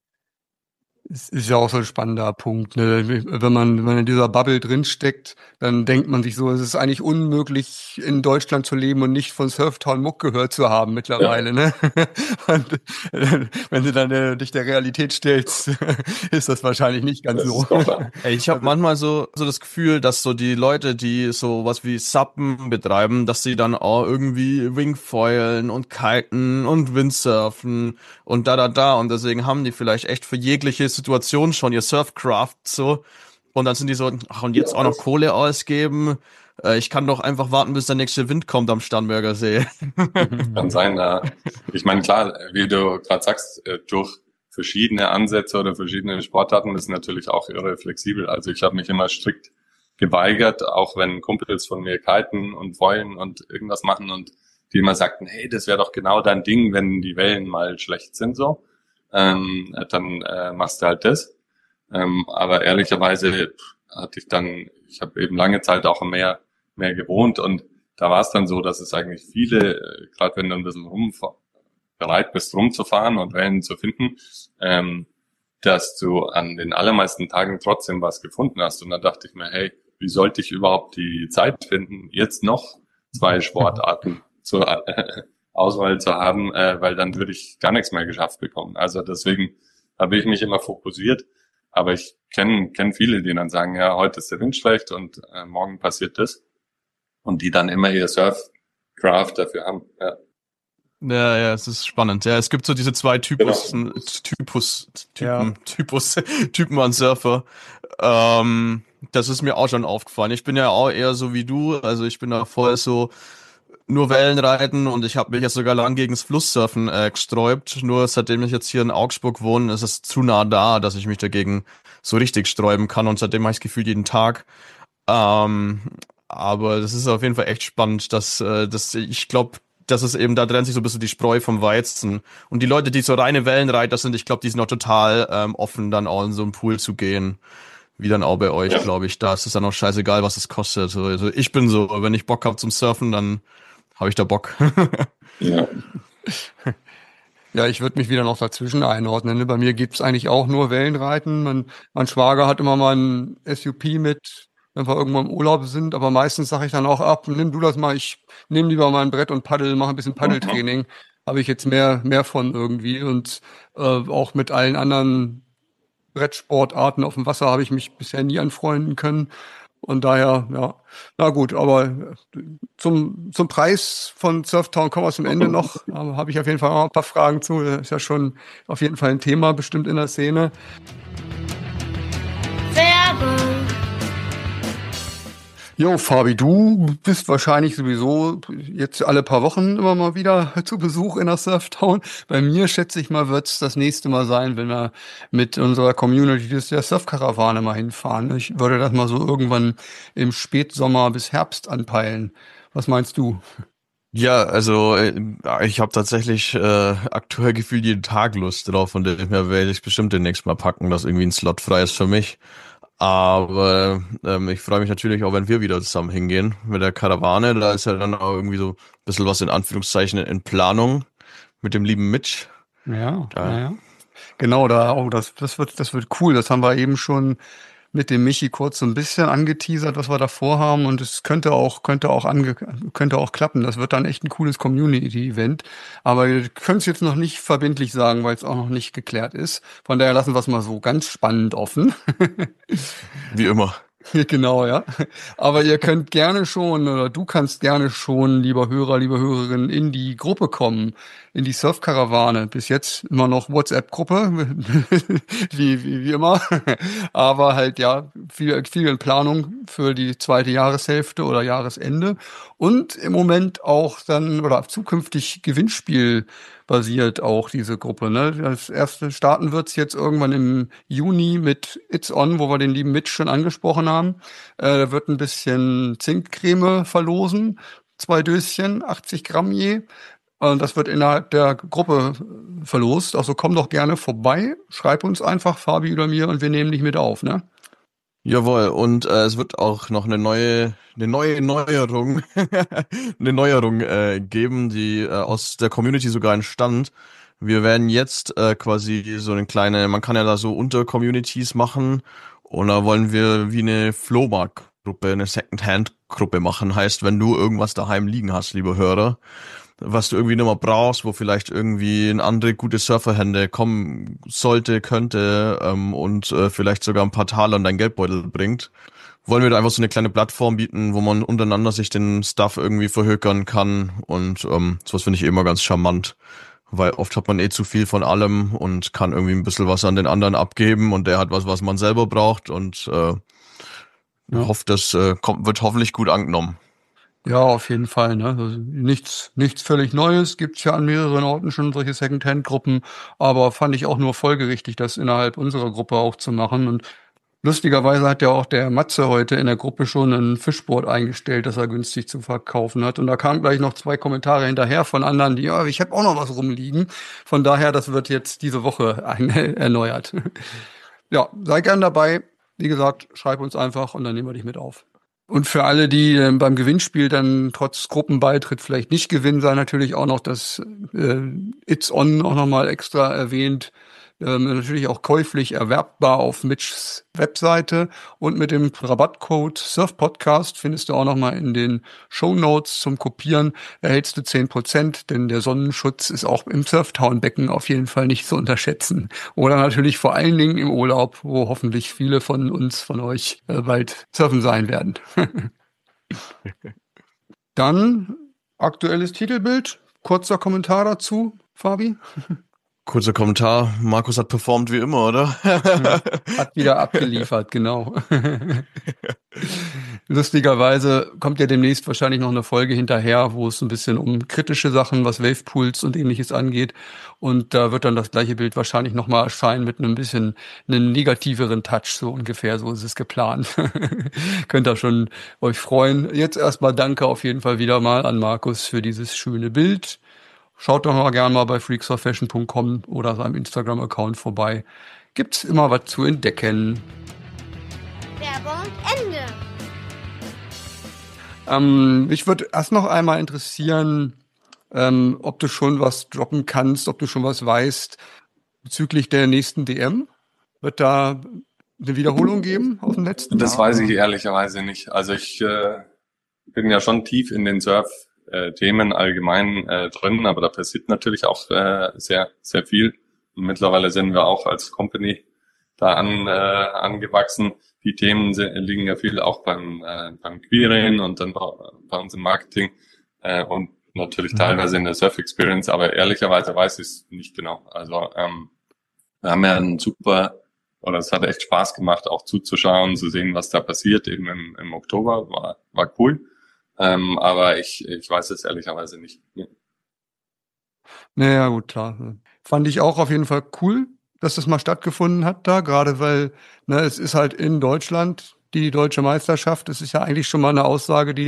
Es ist ja auch so ein spannender Punkt, ne? Wenn man, wenn man in dieser Bubble drinsteckt, dann denkt man sich so, es ist eigentlich unmöglich, in Deutschland zu leben und nicht von Surftown Muck gehört zu haben mittlerweile, ja. Ne? Und äh, wenn du dann äh, dich der Realität stellst, ist das wahrscheinlich nicht ganz das so. Ey, ich habe manchmal so, so das Gefühl, dass so die Leute, die so was wie Suppen betreiben, dass sie dann auch irgendwie Wingfoilen und Kiten und Windsurfen und da, da, da und deswegen haben die vielleicht echt für jegliche Situation schon ihr Surfcraft so und dann sind die so, ach und jetzt auch noch Kohle ausgeben, äh, ich kann doch einfach warten, bis der nächste Wind kommt am Starnberger See. Kann sein, ja. Ich meine, klar, wie du gerade sagst, durch verschiedene Ansätze oder verschiedene Sportarten ist natürlich auch irre flexibel. Also ich habe mich immer strikt geweigert, auch wenn Kumpels von mir kiten und wollen und irgendwas machen und die immer sagten, hey, das wäre doch genau dein Ding, wenn die Wellen mal schlecht sind so. Ähm, dann äh, machst du halt das. Ähm, aber ehrlicherweise hatte ich dann, ich habe eben lange Zeit auch im Meer, Meer gewohnt und da war es dann so, dass es eigentlich viele, äh, gerade wenn du ein bisschen rum, bereit bist rumzufahren und Wellen zu finden, ähm, dass du an den allermeisten Tagen trotzdem was gefunden hast. Und dann dachte ich mir, hey, wie sollte ich überhaupt die Zeit finden, jetzt noch zwei Sportarten zu äh, Auswahl zu haben, äh, weil dann würde ich gar nichts mehr geschafft bekommen. Also deswegen habe ich mich immer fokussiert. Aber ich kenne kenn viele, die dann sagen, ja, heute ist der Wind schlecht und äh, morgen passiert das. Und die dann immer ihr Surfcraft dafür haben. Ja. Ja, ja, es ist spannend. Ja, es gibt so diese zwei Typus, genau. Typus, Typen, ja. Typus, Typen an Surfer. Ähm, das ist mir auch schon aufgefallen. Ich bin ja auch eher so wie du. Also ich bin da voll so nur Wellenreiten und ich habe mich jetzt sogar lang gegens Flusssurfen äh, gesträubt. Nur seitdem ich jetzt hier in Augsburg wohne, ist es zu nah da, dass ich mich dagegen so richtig sträuben kann. Und seitdem mache ich es gefühlt jeden Tag. Ähm, aber das ist auf jeden Fall echt spannend, dass, äh, dass ich glaube, das ist eben, da trennt sich so ein bisschen die Spreu vom Weizen. Und die Leute, die so reine Wellenreiter sind, ich glaube, die sind auch total ähm, offen, dann auch in so einen Pool zu gehen. Wie dann auch bei euch, ja. glaube ich. Da ist es dann auch scheißegal, was es kostet. Also ich bin so, wenn ich Bock habe zum Surfen, dann habe ich da Bock. Ja. Ja, ich würde mich wieder noch dazwischen einordnen. Bei mir gibt's eigentlich auch nur Wellenreiten. Mein, mein Schwager hat immer mal ein S U P mit, wenn wir irgendwo im Urlaub sind. Aber meistens sage ich dann auch ab, nimm du das mal, ich nehme lieber mal ein Brett und paddel, mache ein bisschen Paddeltraining. Habe ich jetzt mehr mehr von irgendwie. Und äh, auch mit allen anderen Brettsportarten auf dem Wasser habe ich mich bisher nie anfreunden können. Und daher, ja, na gut, aber zum zum Preis von Surftown kommen wir zum Ende noch. Da habe ich auf jeden Fall auch ein paar Fragen zu. Das ist ja schon auf jeden Fall ein Thema bestimmt in der Szene. Werbung. Jo, Fabi, du bist wahrscheinlich sowieso jetzt alle paar Wochen immer mal wieder zu Besuch in der Surftown. Bei mir, schätze ich mal, wird's das nächste Mal sein, wenn wir mit unserer Community der Surfkarawane mal hinfahren. Ich würde das mal so irgendwann im Spätsommer bis Herbst anpeilen. Was meinst du? Ja, also äh, ich habe tatsächlich äh, aktuell gefühlt jeden Tag Lust drauf und dem her werde ich bestimmt demnächst mal packen, dass irgendwie ein Slot frei ist für mich. Aber ähm, ich freue mich natürlich auch, wenn wir wieder zusammen hingehen mit der Karawane. Da ist ja dann auch irgendwie so ein bisschen was in Anführungszeichen in Planung mit dem lieben Mitch. Ja, ja, Da ja. Genau, da, oh, das, das wird, das wird cool. Das haben wir eben schon mit dem Michi kurz so ein bisschen angeteasert, was wir da vorhaben. Und es könnte auch, könnte auch ange, könnte auch klappen. Das wird dann echt ein cooles Community-Event. Aber wir können es jetzt noch nicht verbindlich sagen, weil es auch noch nicht geklärt ist. Von daher lassen wir es mal so ganz spannend offen. wie immer. Genau, ja. Aber ihr könnt gerne schon, oder du kannst gerne schon, lieber Hörer, liebe Hörerin, in die Gruppe kommen, in die Surfkarawane. Bis jetzt immer noch WhatsApp-Gruppe, wie, wie, wie immer. Aber halt, ja, viel, viel in Planung für die zweite Jahreshälfte oder Jahresende. Und im Moment auch dann, oder zukünftig Gewinnspiel basiert auch diese Gruppe. Ne? Das erste starten wird's jetzt irgendwann im Juni mit It's On, wo wir den lieben Mitch schon angesprochen haben. Äh, da wird ein bisschen Zinkcreme verlosen, zwei Döschen, achtzig Gramm je. Und das wird innerhalb der Gruppe verlost. Also komm doch gerne vorbei, schreib uns einfach, Fabi oder mir, und wir nehmen dich mit auf, ne? Jawohl, und äh, es wird auch noch eine neue, eine neue Neuerung, eine Neuerung äh, geben, die äh, aus der Community sogar entstand. Wir werden jetzt äh, quasi so eine kleine, man kann ja da so Unter-Communities machen und da wollen wir wie eine Flohmarkt-Gruppe, eine Second-Hand-Gruppe machen. Heißt, wenn du irgendwas daheim liegen hast, liebe Hörer, was du irgendwie nicht mehr brauchst, wo vielleicht irgendwie ein andere gute Surferhände kommen sollte, könnte ähm, und äh, vielleicht sogar ein paar Taler in deinen Geldbeutel bringt, wollen wir da einfach so eine kleine Plattform bieten, wo man untereinander sich den Stuff irgendwie verhökern kann und ähm, sowas finde ich immer ganz charmant, weil oft hat man eh zu viel von allem und kann irgendwie ein bisschen was an den anderen abgeben und der hat was, was man selber braucht und äh, Ja. hofft, das äh, kommt, wird hoffentlich gut angenommen. Ja, auf jeden Fall, ne? Also nichts, nichts völlig Neues. Gibt's ja an mehreren Orten schon solche Second-Hand-Gruppen. Aber fand ich auch nur folgerichtig, das innerhalb unserer Gruppe auch zu machen. Und lustigerweise hat ja auch der Matze heute in der Gruppe schon ein Fischboard eingestellt, das er günstig zu verkaufen hat. Und da kamen gleich noch zwei Kommentare hinterher von anderen, die, ja, ich habe auch noch was rumliegen. Von daher, das wird jetzt diese Woche ein, erneuert. Ja, sei gern dabei. Wie gesagt, schreib uns einfach und dann nehmen wir dich mit auf. Und für alle, die äh, beim Gewinnspiel dann trotz Gruppenbeitritt vielleicht nicht gewinnen, sei natürlich auch noch das äh, It's On auch nochmal extra erwähnt. Ähm, natürlich auch käuflich erwerbbar auf Mitchs Webseite und mit dem Rabattcode SurfPodcast findest du auch nochmal in den Shownotes zum Kopieren, erhältst du zehn Prozent, denn der Sonnenschutz ist auch im Surftown-Becken auf jeden Fall nicht zu unterschätzen. Oder natürlich vor allen Dingen im Urlaub, wo hoffentlich viele von uns, von euch äh, bald surfen sein werden. Dann aktuelles Titelbild, kurzer Kommentar dazu, Fabi. Kurzer Kommentar, Markus hat performt wie immer, oder? Ja, hat wieder abgeliefert, genau. Lustigerweise kommt ja demnächst wahrscheinlich noch eine Folge hinterher, wo es ein bisschen um kritische Sachen, was Wavepools und ähnliches angeht. Und da wird dann das gleiche Bild wahrscheinlich nochmal erscheinen mit einem bisschen einem negativeren Touch, so ungefähr, so ist es geplant. Könnt ihr schon euch freuen. Jetzt erstmal danke auf jeden Fall wieder mal an Markus für dieses schöne Bild. Schaut doch mal gerne mal bei freaksurfashion punkt com oder seinem Instagram-Account vorbei. Gibt's immer was zu entdecken. Werbung Ende. Ähm, mich würde erst noch einmal interessieren, ähm, ob du schon was droppen kannst, ob du schon was weißt bezüglich der nächsten D M. Wird da eine Wiederholung geben aus dem letzten Das Jahr? weiß ich ehrlicherweise nicht. Also ich äh, bin ja schon tief in den Surf-Themen allgemein äh, drin, aber da passiert natürlich auch äh, sehr, sehr viel. Und mittlerweile sind wir auch als Company da an, äh, angewachsen. Die Themen sind, liegen ja viel auch beim, äh, beim Queering und dann bei uns im Marketing äh, und natürlich teilweise in der Surf-Experience, aber ehrlicherweise weiß ich es nicht genau. Also ähm, wir haben ja einen super, oder es hat echt Spaß gemacht, auch zuzuschauen, zu sehen, was da passiert, eben im, im Oktober, war, war cool. Ähm, aber ich, ich weiß es ehrlicherweise nicht. Naja, gut, klar. Fand ich auch auf jeden Fall cool, dass das mal stattgefunden hat da, gerade weil, ne, es ist halt in Deutschland die deutsche Meisterschaft. Das ist ja eigentlich schon mal eine Aussage, die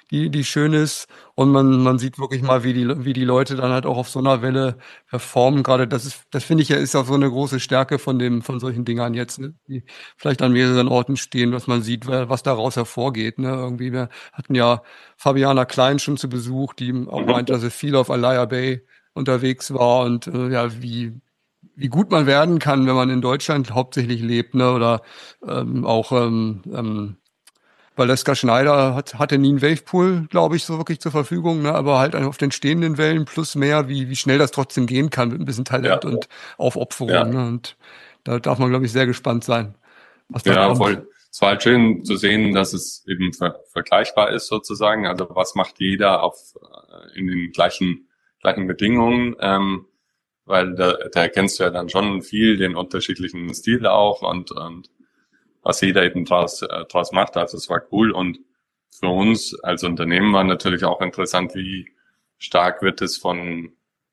die, die schön ist. Und man, man sieht wirklich mal, wie die, wie die Leute dann halt auch auf so einer Welle performen. Gerade das ist, das finde ich ja, ist auch so eine große Stärke von dem, von solchen Dingern jetzt, ne? Die vielleicht an mehreren Orten stehen, dass man sieht, was daraus hervorgeht, ne? Irgendwie, wir hatten ja Fabiana Klein schon zu Besuch, die auch meinte, dass sie viel auf Alaya Bay unterwegs war und äh, ja, wie, wie gut man werden kann, wenn man in Deutschland hauptsächlich lebt, ne? Oder ähm, auch ähm, ähm, Valeska Schneider hat, hatte nie einen Wavepool, glaube ich, so wirklich zur Verfügung, ne? Aber halt auf den stehenden Wellen plus mehr, wie, wie schnell das trotzdem gehen kann mit ein bisschen Talent Ja. und Aufopferung. Ja. Ne? Und da darf man, glaube ich, sehr gespannt sein, was da Ja, kommt. voll. Es war halt schön zu sehen, dass es eben ver vergleichbar ist sozusagen. Also was macht jeder auf äh, in den gleichen gleichen Bedingungen, ähm, weil da, da erkennst du ja dann schon viel den unterschiedlichen Stil auch und und was jeder eben draus äh, draus macht. Also es war cool und für uns als Unternehmen war natürlich auch interessant, wie stark wird es von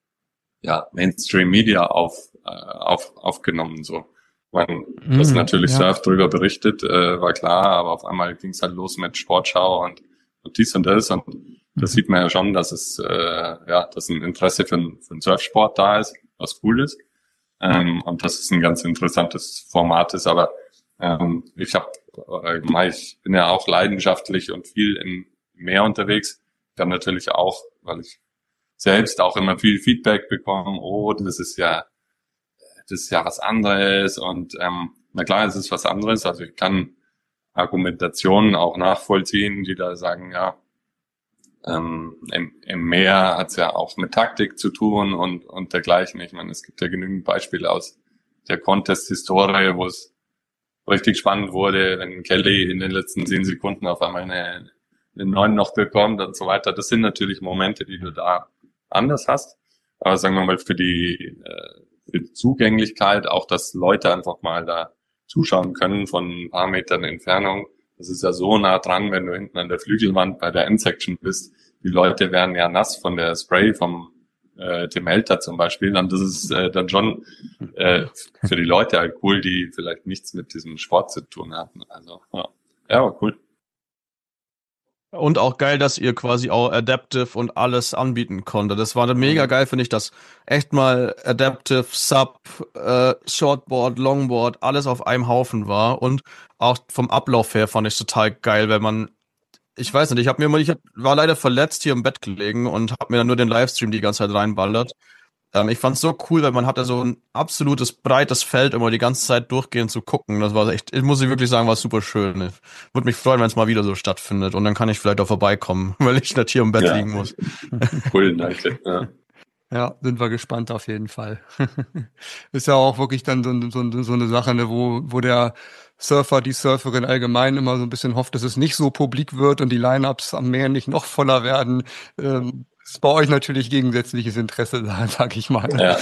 ja Mainstream Media auf äh, auf aufgenommen so. Man, dass Mm, natürlich ja. Surf drüber berichtet, äh, war klar, aber auf einmal ging es halt los mit Sportschau und, und dies und das und das Mhm. sieht man ja schon, dass es äh, ja, dass ein Interesse für, für den Surfsport da ist, was cool ist, ähm, und dass es ein ganz interessantes Format ist. Aber ähm, ich habe, äh, ich bin ja auch leidenschaftlich und viel im Meer unterwegs. Dann natürlich auch, weil ich selbst auch immer viel Feedback bekomme. Oh, das ist ja das ist ja was anderes und ähm, na klar, es ist was anderes. Also ich kann Argumentationen auch nachvollziehen, die da sagen, ja, ähm, im, im Meer hat's ja auch mit Taktik zu tun und und dergleichen. Ich meine, es gibt ja genügend Beispiele aus der Contest-Historie, wo es richtig spannend wurde, wenn Kelly in den letzten zehn Sekunden auf einmal eine, eine neun noch bekommt und so weiter. Das sind natürlich Momente, die du da anders hast. Aber sagen wir mal, für die äh, für die Zugänglichkeit, auch dass Leute einfach mal da zuschauen können von ein paar Metern Entfernung. Das ist ja so nah dran, wenn du hinten an der Flügelwand bei der Endsection bist. Die Leute werden ja nass von der Spray vom äh, dem Elter zum Beispiel. Und das ist äh, dann schon äh, für die Leute halt cool, die vielleicht nichts mit diesem Sport zu tun hatten. Also ja, ja, war cool. Und auch geil, dass ihr quasi auch Adaptive und alles anbieten konntet. Das war dann mega geil, finde ich, dass echt mal Adaptive, Sub, äh, Shortboard, Longboard, alles auf einem Haufen war. Und auch vom Ablauf her fand ich total geil, wenn man, ich weiß nicht, ich hab mir mal, ich hab, war leider verletzt hier im Bett gelegen und hab mir dann nur den Livestream die ganze Zeit reinballert. Ähm, ich fand's so cool, weil man hatte so ein absolutes breites Feld, immer die ganze Zeit durchgehend zu gucken. Das war echt, ich muss ich wirklich sagen, war super schön. Ich würde mich freuen, wenn es mal wieder so stattfindet. Und dann kann ich vielleicht auch vorbeikommen, weil ich nicht hier im Bett Ja. liegen muss. Cool, danke. Ja. Ja, sind wir gespannt auf jeden Fall. Ist ja auch wirklich dann so, so, so eine Sache, ne, wo, wo der Surfer, die Surferin allgemein immer so ein bisschen hofft, dass es nicht so publik wird und die Line-Ups am Meer nicht noch voller werden. Ähm, ist bei euch natürlich gegensätzliches Interesse da, sag ich mal. Ja.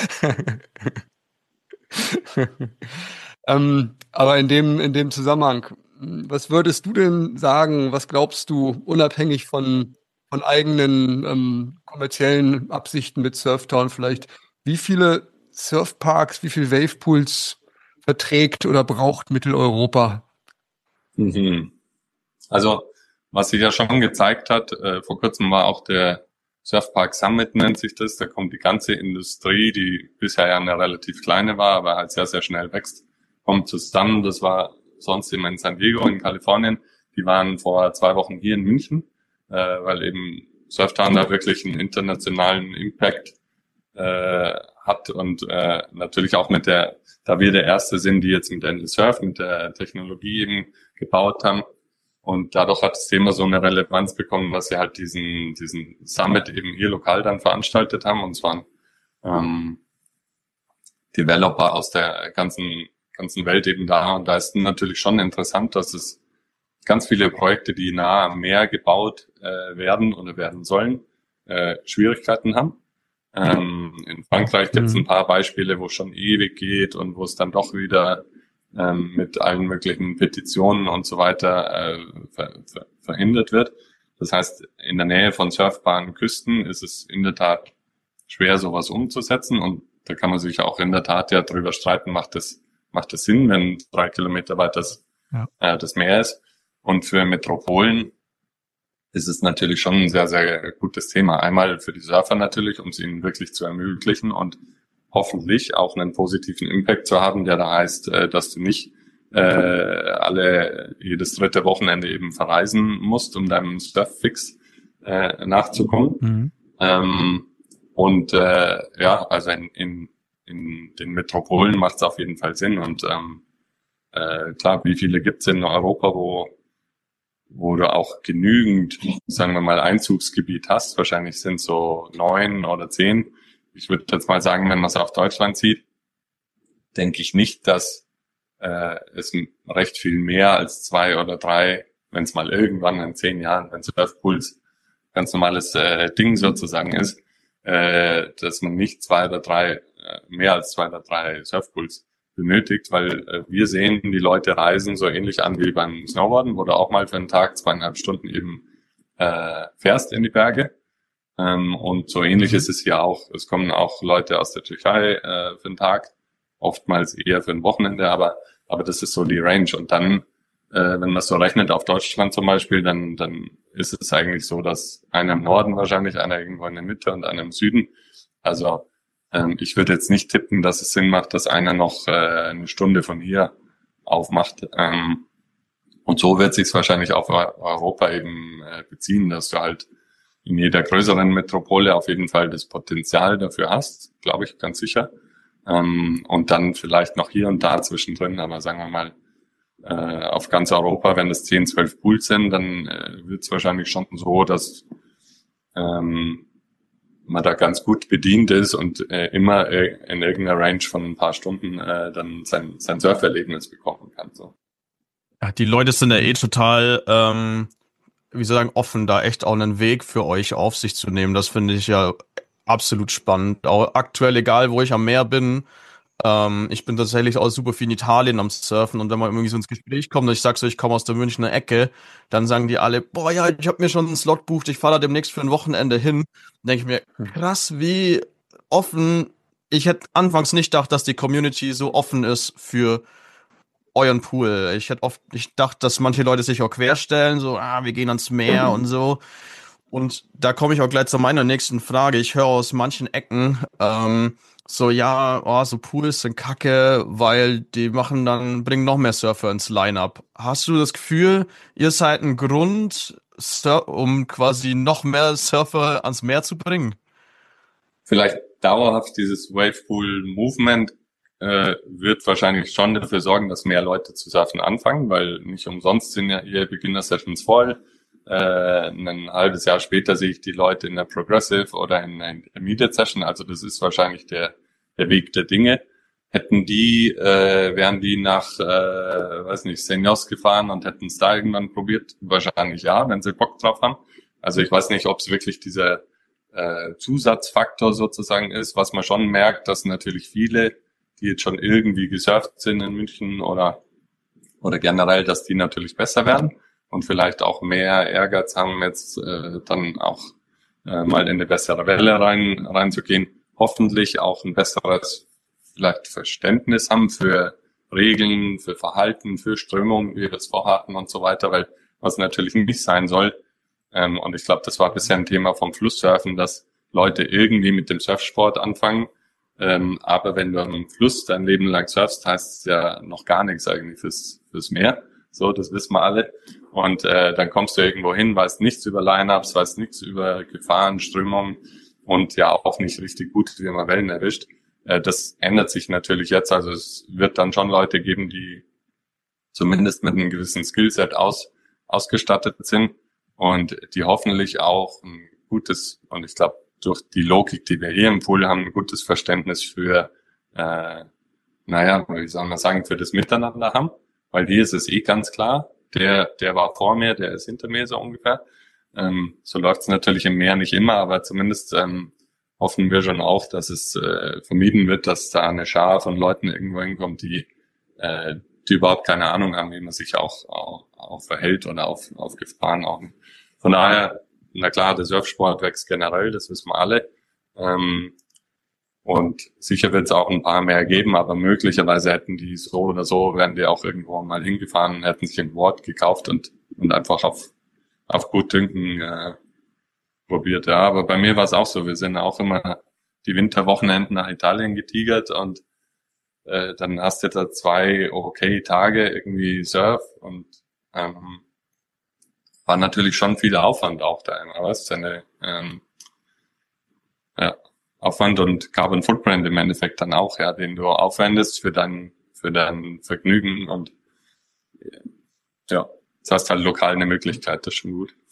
ähm, aber in dem, in dem Zusammenhang, was würdest du denn sagen, was glaubst du, unabhängig von, von eigenen ähm, kommerziellen Absichten mit Surftown vielleicht, wie viele Surfparks, wie viele Wavepools verträgt oder braucht Mitteleuropa? Mhm. Also, was sich ja schon gezeigt hat, äh, vor kurzem war auch der Surfpark Summit, nennt sich das. Da kommt die ganze Industrie, die bisher ja eine relativ kleine war, aber halt sehr, sehr schnell wächst, kommt zusammen. Das war sonst immer in San Diego in Kalifornien. Die waren vor zwei Wochen hier in München, äh, weil eben Surftown da wirklich einen internationalen Impact äh, hat und äh, natürlich auch mit der, da wir der Erste sind, die jetzt mit Endless Surf, mit der Technologie eben gebaut haben. Und dadurch hat das Thema so eine Relevanz bekommen, dass sie halt diesen diesen Summit eben hier lokal dann veranstaltet haben. Und zwar ähm, Developer aus der ganzen ganzen Welt eben da. Und da ist natürlich schon interessant, dass es ganz viele Projekte, die nah am Meer gebaut äh, werden oder werden sollen, äh, Schwierigkeiten haben. Ähm, in Frankreich gibt es ein paar Beispiele, wo es schon ewig geht und wo es dann doch wieder ähm, mit allen möglichen Petitionen und so weiter äh, ver, ver, verhindert wird. Das heißt, in der Nähe von surfbaren Küsten ist es in der Tat schwer, sowas umzusetzen. Und da kann man sich auch in der Tat ja drüber streiten, macht das, macht das Sinn, wenn drei Kilometer weit das, ja. äh, das Meer ist. Und für Metropolen ist es natürlich schon ein sehr, sehr gutes Thema. Einmal für die Surfer natürlich, um es ihnen wirklich zu ermöglichen und hoffentlich auch einen positiven Impact zu haben, der da heißt, dass du nicht äh, alle jedes dritte Wochenende eben verreisen musst, um deinem Surffix äh, nachzukommen. Mhm. Ähm, und äh, ja, also in, in, in den Metropolen macht es auf jeden Fall Sinn. Und ähm, äh, klar, wie viele gibt es in Europa, wo wo du auch genügend, sagen wir mal, Einzugsgebiet hast. Wahrscheinlich sind so neun oder zehn. Ich würde jetzt mal sagen, wenn man es auf Deutschland sieht, denke ich nicht, dass äh, es recht viel mehr als zwei oder drei, wenn es mal irgendwann in zehn Jahren, wenn Surfpools ganz normales äh, Ding sozusagen ist, äh, dass man nicht zwei oder drei, äh, mehr als zwei oder drei Surfpools benötigt, weil äh, wir sehen, die Leute reisen so ähnlich an wie beim Snowboarden, wo du auch mal für einen Tag zweieinhalb Stunden eben äh, fährst in die Berge. Ähm, und so ähnlich mhm. ist es hier auch. Es kommen auch Leute aus der Türkei äh, für einen Tag, oftmals eher für ein Wochenende, aber aber das ist so die Range. Und dann, äh, wenn man es so rechnet auf Deutschland zum Beispiel, dann dann ist es eigentlich so, dass einer im Norden wahrscheinlich, einer irgendwo in der Mitte und einer im Süden. Also ich würde jetzt nicht tippen, dass es Sinn macht, dass einer noch äh, eine Stunde von hier aufmacht. Ähm, und so wird sich wahrscheinlich auf Europa eben äh, beziehen, dass du halt in jeder größeren Metropole auf jeden Fall das Potenzial dafür hast, glaube ich, ganz sicher. Ähm, und dann vielleicht noch hier und da zwischendrin, aber sagen wir mal, äh, auf ganz Europa, wenn es zehn, zwölf Pools sind, dann äh, wird es wahrscheinlich schon so, dass ähm, man da ganz gut bedient ist und äh, immer äh, in irgendeiner Range von ein paar Stunden äh, dann sein, sein Surferlebnis bekommen kann. So. Ja, die Leute sind ja eh total, ähm, wie soll ich sagen, offen, da echt auch einen Weg für euch auf sich zu nehmen. Das finde ich ja absolut spannend. Auch aktuell, egal wo ich am Meer bin, ähm, ich bin tatsächlich auch super viel in Italien am Surfen und wenn man irgendwie so ins Gespräch kommt und ich sag so, ich komme aus der Münchner Ecke, dann sagen die alle, boah ja, ich habe mir schon einen Slot bucht, ich fahre da demnächst für ein Wochenende hin. Dann denke ich mir, krass, wie offen, ich hätte anfangs nicht gedacht, dass die Community so offen ist für euren Pool. Ich hätte oft nicht gedacht, dass manche Leute sich auch querstellen, so, ah, wir gehen ans Meer und so. Und da komme ich auch gleich zu meiner nächsten Frage. Ich höre aus manchen Ecken, ähm, so, ja, oh, so Pools sind kacke, weil die machen dann, bringen noch mehr Surfer ins Line-Up. Hast du das Gefühl, ihr seid ein Grund, um quasi noch mehr Surfer ans Meer zu bringen? Vielleicht dauerhaft dieses Wavepool-Movement äh, wird wahrscheinlich schon dafür sorgen, dass mehr Leute zu surfen anfangen, weil nicht umsonst sind ja hier Beginner-Sessions voll. Äh, ein halbes Jahr später sehe ich die Leute in der Progressive oder in der Intermediate Session. Also das ist wahrscheinlich der, der Weg der Dinge. Hätten die, äh, wären die nach, äh, weiß nicht, Seniors gefahren und hätten es da irgendwann probiert? Wahrscheinlich ja, wenn sie Bock drauf haben. Also ich weiß nicht, ob es wirklich dieser äh, Zusatzfaktor sozusagen ist, was man schon merkt, dass natürlich viele, die jetzt schon irgendwie gesurft sind in München oder oder generell, dass die natürlich besser werden und vielleicht auch mehr Ehrgeiz haben, jetzt äh, dann auch äh, mal in eine bessere Welle rein reinzugehen. Hoffentlich auch ein besseres vielleicht Verständnis haben für Regeln, für Verhalten, für Strömungen, wie wir es vorhatten und so weiter, weil was natürlich nicht sein soll. Ähm, und ich glaube, das war bisher ein Thema vom Flusssurfen, dass Leute irgendwie mit dem Surfsport anfangen. Ähm, aber wenn du am Fluss dein Leben lang surfst, heißt es ja noch gar nichts eigentlich fürs, fürs Meer. So, das wissen wir alle. Und äh, dann kommst du irgendwo hin, weißt nichts über Line-Ups, weißt nichts über Gefahren, Strömungen und ja auch nicht richtig gut, wie man Wellen erwischt. Äh, das ändert sich natürlich jetzt. Also es wird dann schon Leute geben, die zumindest mit einem gewissen Skillset aus, ausgestattet sind und die hoffentlich auch ein gutes, und ich glaube, durch die Logik, die wir hier im Pool haben, ein gutes Verständnis für, äh, naja, wie soll man sagen, für das Miteinander haben. Weil hier ist es eh ganz klar, der der war vor mir, der ist hinter mir so ungefähr. Ähm, so läuft es natürlich im Meer nicht immer, aber zumindest ähm, hoffen wir schon auch, dass es äh, vermieden wird, dass da eine Schar von Leuten irgendwo hinkommt, die äh, die überhaupt keine Ahnung haben, wie man sich auch auch, auch verhält oder auf auf Gefahren auch. Von daher, na klar, der Surfsport wächst generell, das wissen wir alle. Ähm, Und sicher wird es auch ein paar mehr geben, aber möglicherweise hätten die so oder so, wären die auch irgendwo mal hingefahren, hätten sich ein Board gekauft und und einfach auf auf Gutdünken äh, probiert. Ja, aber bei mir war es auch so. Wir sind auch immer die Winterwochenenden nach Italien getigert und äh, dann hast du da zwei okay Tage irgendwie Surf und ähm, war natürlich schon viel Aufwand auch da immer, was? Seine ähm, ja, Aufwand und Carbon Footprint im Endeffekt dann auch, ja, den du aufwendest für dein für dein Vergnügen und ja, das heißt halt lokal eine Möglichkeit, das ist schon gut.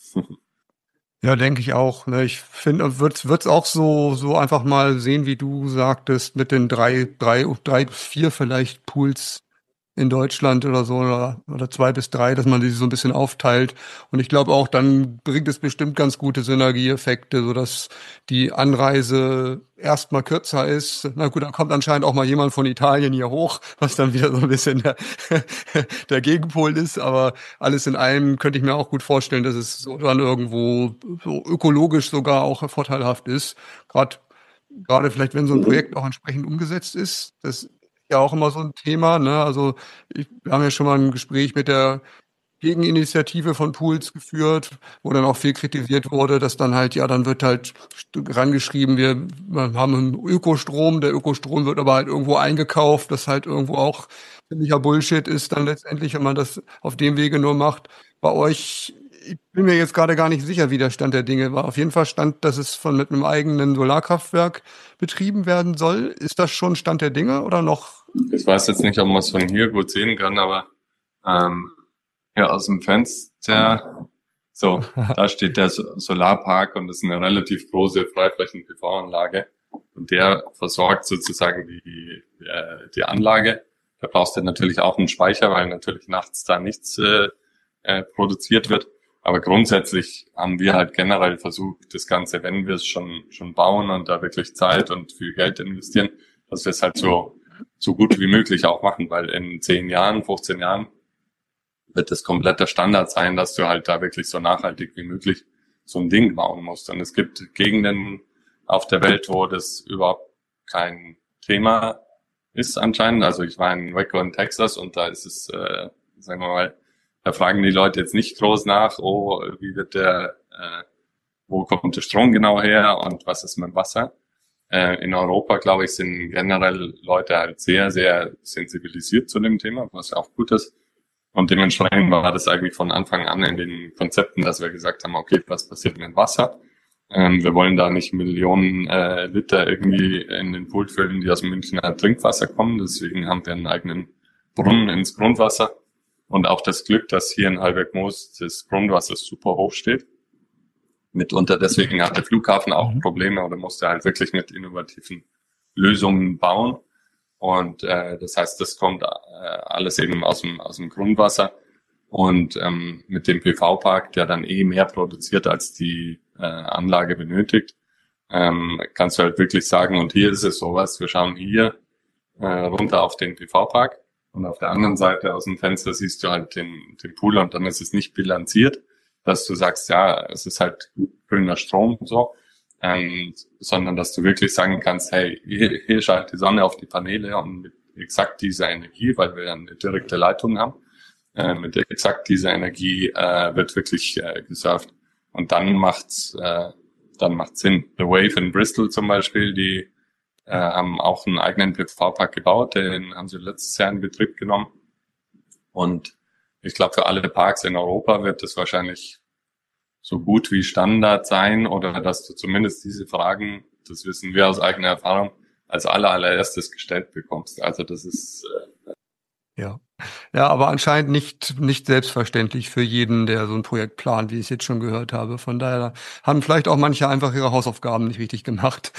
Ja, denke ich auch. Ne? Ich finde, wird's wird's auch so so einfach mal sehen, wie du sagtest, mit den drei drei drei bis vier vielleicht Pools in Deutschland oder so oder, oder zwei bis drei, dass man die so ein bisschen aufteilt. Und ich glaube auch, dann bringt es bestimmt ganz gute Synergieeffekte, sodass die Anreise erstmal kürzer ist. Na gut, dann kommt anscheinend auch mal jemand von Italien hier hoch, was dann wieder so ein bisschen der, der Gegenpol ist. Aber alles in allem könnte ich mir auch gut vorstellen, dass es so dann irgendwo so ökologisch sogar auch vorteilhaft ist. Gerade Gerade vielleicht, wenn so ein Projekt auch entsprechend umgesetzt ist. Das ja auch immer so ein Thema, ne? Also ich, wir haben ja schon mal ein Gespräch mit der Gegeninitiative von Pools geführt, wo dann auch viel kritisiert wurde, dass dann halt, ja, dann wird halt rangeschrieben, wir, wir haben einen Ökostrom, der Ökostrom wird aber halt irgendwo eingekauft, das halt irgendwo auch ziemlicher Bullshit ist dann letztendlich, wenn man das auf dem Wege nur macht. Bei euch, ich bin mir jetzt gerade gar nicht sicher, wie der Stand der Dinge war. Auf jeden Fall stand, dass es von mit einem eigenen Solarkraftwerk betrieben werden soll. Ist das schon Stand der Dinge oder noch? Ich weiß jetzt nicht, ob man es von hier gut sehen kann, aber ähm, ja, aus dem Fenster, so, da steht der Solarpark und das ist eine relativ große Freiflächen-P V-Anlage und der versorgt sozusagen die, äh, die Anlage. Da brauchst du natürlich auch einen Speicher, weil natürlich nachts da nichts äh, äh, produziert wird. Aber grundsätzlich haben wir halt generell versucht, das Ganze, wenn wir es schon schon bauen und da wirklich Zeit und viel Geld investieren, dass wir es halt so so gut wie möglich auch machen, weil in zehn Jahren, fünfzehn Jahren wird das kompletter Standard sein, dass du halt da wirklich so nachhaltig wie möglich so ein Ding bauen musst. Und es gibt Gegenden auf der Welt, wo das überhaupt kein Thema ist anscheinend. Also ich war in Waco in Texas und da ist es, äh, sagen wir mal, da fragen die Leute jetzt nicht groß nach, oh, wie wird der, äh, wo kommt der Strom genau her und was ist mit dem Wasser? Äh, in Europa, glaube ich, sind generell Leute halt sehr, sehr sensibilisiert zu dem Thema, was auch gut ist. Und dementsprechend war das eigentlich von Anfang an in den Konzepten, dass wir gesagt haben, okay, was passiert mit Wasser? Ähm, wir wollen da nicht Millionen äh, Liter irgendwie in den Pool füllen, die aus dem Münchner Trinkwasser kommen. Deswegen haben wir einen eigenen Brunnen ins Grundwasser. Und auch das Glück, dass hier in Halberg-Moos das Grundwasser super hoch steht. Mitunter deswegen hat der Flughafen auch Probleme oder musste halt wirklich mit innovativen Lösungen bauen. Und äh, das heißt, das kommt äh, alles eben aus dem aus dem Grundwasser. Und ähm, mit dem P V-Park, der dann eh mehr produziert, als die äh, Anlage benötigt, ähm, kannst du halt wirklich sagen, und hier ist es sowas, wir schauen hier äh, runter auf den P V-Park und auf der anderen Seite aus dem Fenster siehst du halt den, den Pool und dann ist es nicht bilanziert, dass du sagst, ja, es ist halt grüner Strom und so, ähm, sondern dass du wirklich sagen kannst, hey, hier, hier scheint die Sonne auf die Paneele und mit exakt dieser Energie, weil wir eine direkte Leitung haben, äh, mit exakt dieser Energie äh, wird wirklich äh, gesurft. Und dann macht's, äh, dann macht's Sinn. The Wave in Bristol zum Beispiel, die äh, haben auch einen eigenen P V-Park gebaut, den haben sie letztes Jahr in Betrieb genommen. Und ich glaube, für alle Parks in Europa wird das wahrscheinlich so gut wie Standard sein oder dass du zumindest diese Fragen, das wissen wir aus eigener Erfahrung, als aller, allererstes gestellt bekommst. Also das ist äh, Ja. Ja, aber anscheinend nicht, nicht selbstverständlich für jeden, der so ein Projekt plant, wie ich es jetzt schon gehört habe. Von daher haben vielleicht auch manche einfach ihre Hausaufgaben nicht richtig gemacht.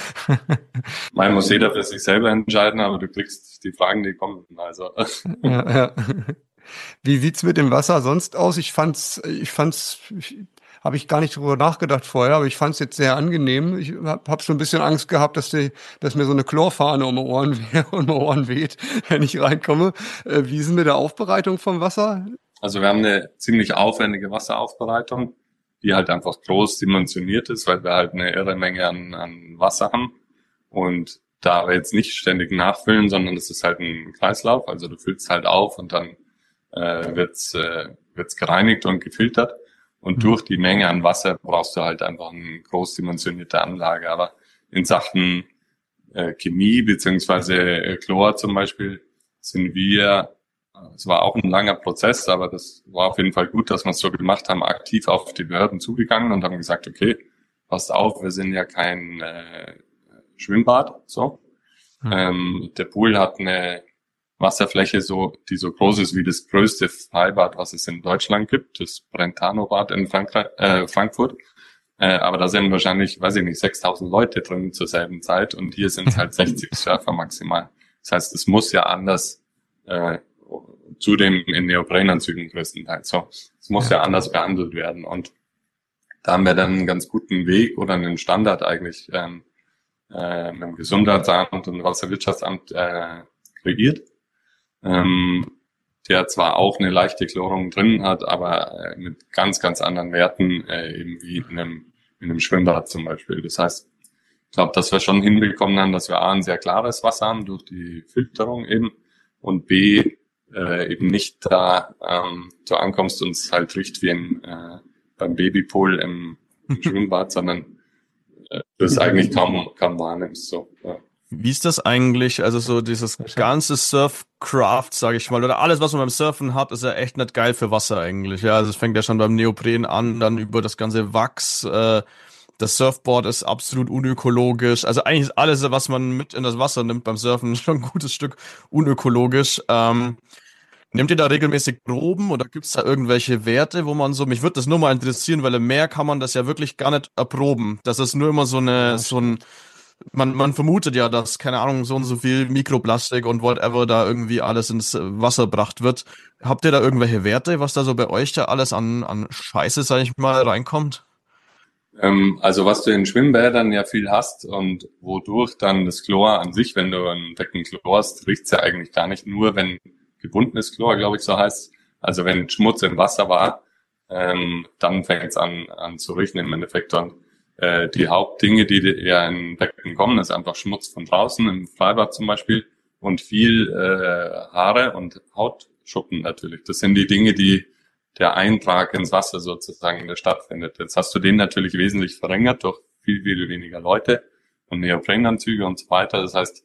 Man muss jeder für sich selber entscheiden, aber du kriegst die Fragen, die kommen. Also Ja, ja. Wie sieht's mit dem Wasser sonst aus? Ich fand's, ich fand's, ich, habe ich gar nicht drüber nachgedacht vorher, aber ich fand's jetzt sehr angenehm. Ich habe hab schon ein bisschen Angst gehabt, dass, die, dass mir so eine Chlorfahne um die Ohren, um die Ohren weht, wenn ich reinkomme. Äh, wie ist denn mit der Aufbereitung vom Wasser? Also wir haben eine ziemlich aufwendige Wasseraufbereitung, die halt einfach groß dimensioniert ist, weil wir halt eine irre Menge an, an Wasser haben. Und da wir jetzt nicht ständig nachfüllen, sondern es ist halt ein Kreislauf. Also du füllst halt auf und dann äh, wird's, äh, wird's gereinigt und gefiltert. Und mhm. durch die Menge an Wasser brauchst du halt einfach eine großdimensionierte Anlage. Aber in Sachen äh, Chemie beziehungsweise äh, Chlor zum Beispiel sind wir, es war auch ein langer Prozess, aber das war auf jeden Fall gut, dass wir es so gemacht haben, aktiv auf die Behörden zugegangen und haben gesagt, okay, passt auf, wir sind ja kein äh, Schwimmbad, so. Mhm. Ähm, der Pool hat eine Wasserfläche, so, die so groß ist wie das größte Freibad, was es in Deutschland gibt, das Brentano-Bad in Frankreich, äh, Frankfurt. Äh, aber da sind wahrscheinlich, weiß ich nicht, sechstausend Leute drin zur selben Zeit und hier sind es halt sechzig Surfer maximal. Das heißt, es muss ja anders, äh, zudem in Neoprenanzügen größtenteils. So, es muss ja. ja anders behandelt werden und da haben wir dann einen ganz guten Weg oder einen Standard eigentlich ähm, äh, mit dem Gesundheitsamt und dem Wasserwirtschaftsamt äh, kreiert. Ähm, der zwar auch eine leichte Chlorung drin hat, aber äh, mit ganz, ganz anderen Werten, äh, eben wie in einem, in einem Schwimmbad zum Beispiel. Das heißt, ich glaube, dass wir schon hinbekommen haben, dass wir A, ein sehr klares Wasser haben durch die Filterung eben und B, äh, eben nicht da ähm, du ankommst und es halt riecht wie ein, äh, beim Babypool im, im Schwimmbad, sondern äh, du es eigentlich kaum, kaum wahrnimmst. So, ja. Wie ist das eigentlich? Also so dieses ganze Surfcraft, sage ich mal, oder alles, was man beim Surfen hat, ist ja echt nicht geil für Wasser eigentlich. Ja, also es fängt ja schon beim Neopren an, dann über das ganze Wachs. Äh, das Surfboard ist absolut unökologisch. Also eigentlich ist alles, was man mit in das Wasser nimmt beim Surfen, schon ein gutes Stück unökologisch. Ähm, Nehmt ihr da regelmäßig Proben oder gibt's da irgendwelche Werte, wo man so, mich würde das nur mal interessieren, weil im Meer kann man das ja wirklich gar nicht erproben. Das ist nur immer so eine, so ein, man, man vermutet ja, dass, keine Ahnung, so und so viel Mikroplastik und whatever da irgendwie alles ins Wasser gebracht wird. Habt ihr da irgendwelche Werte, was da so bei euch da alles an, an Scheiße, sag ich mal, reinkommt? Ähm, also was du in Schwimmbädern ja viel hast und wodurch dann das Chlor an sich, wenn du ein Becken chlorst, riecht's ja eigentlich gar nicht nur, wenn gebundenes Chlor, glaube ich, so heißt. Also wenn Schmutz im Wasser war, ähm, dann fängt es an, an zu riechen im Endeffekt. Und äh, die Hauptdinge, die ja in Becken kommen, ist einfach Schmutz von draußen, im Freibad zum Beispiel, und viel äh, Haare und Hautschuppen natürlich. Das sind die Dinge, die der Eintrag ins Wasser sozusagen in der stattfindet. Jetzt hast du den natürlich wesentlich verringert durch viel, viel weniger Leute und Neoprenanzüge und so weiter. Das heißt,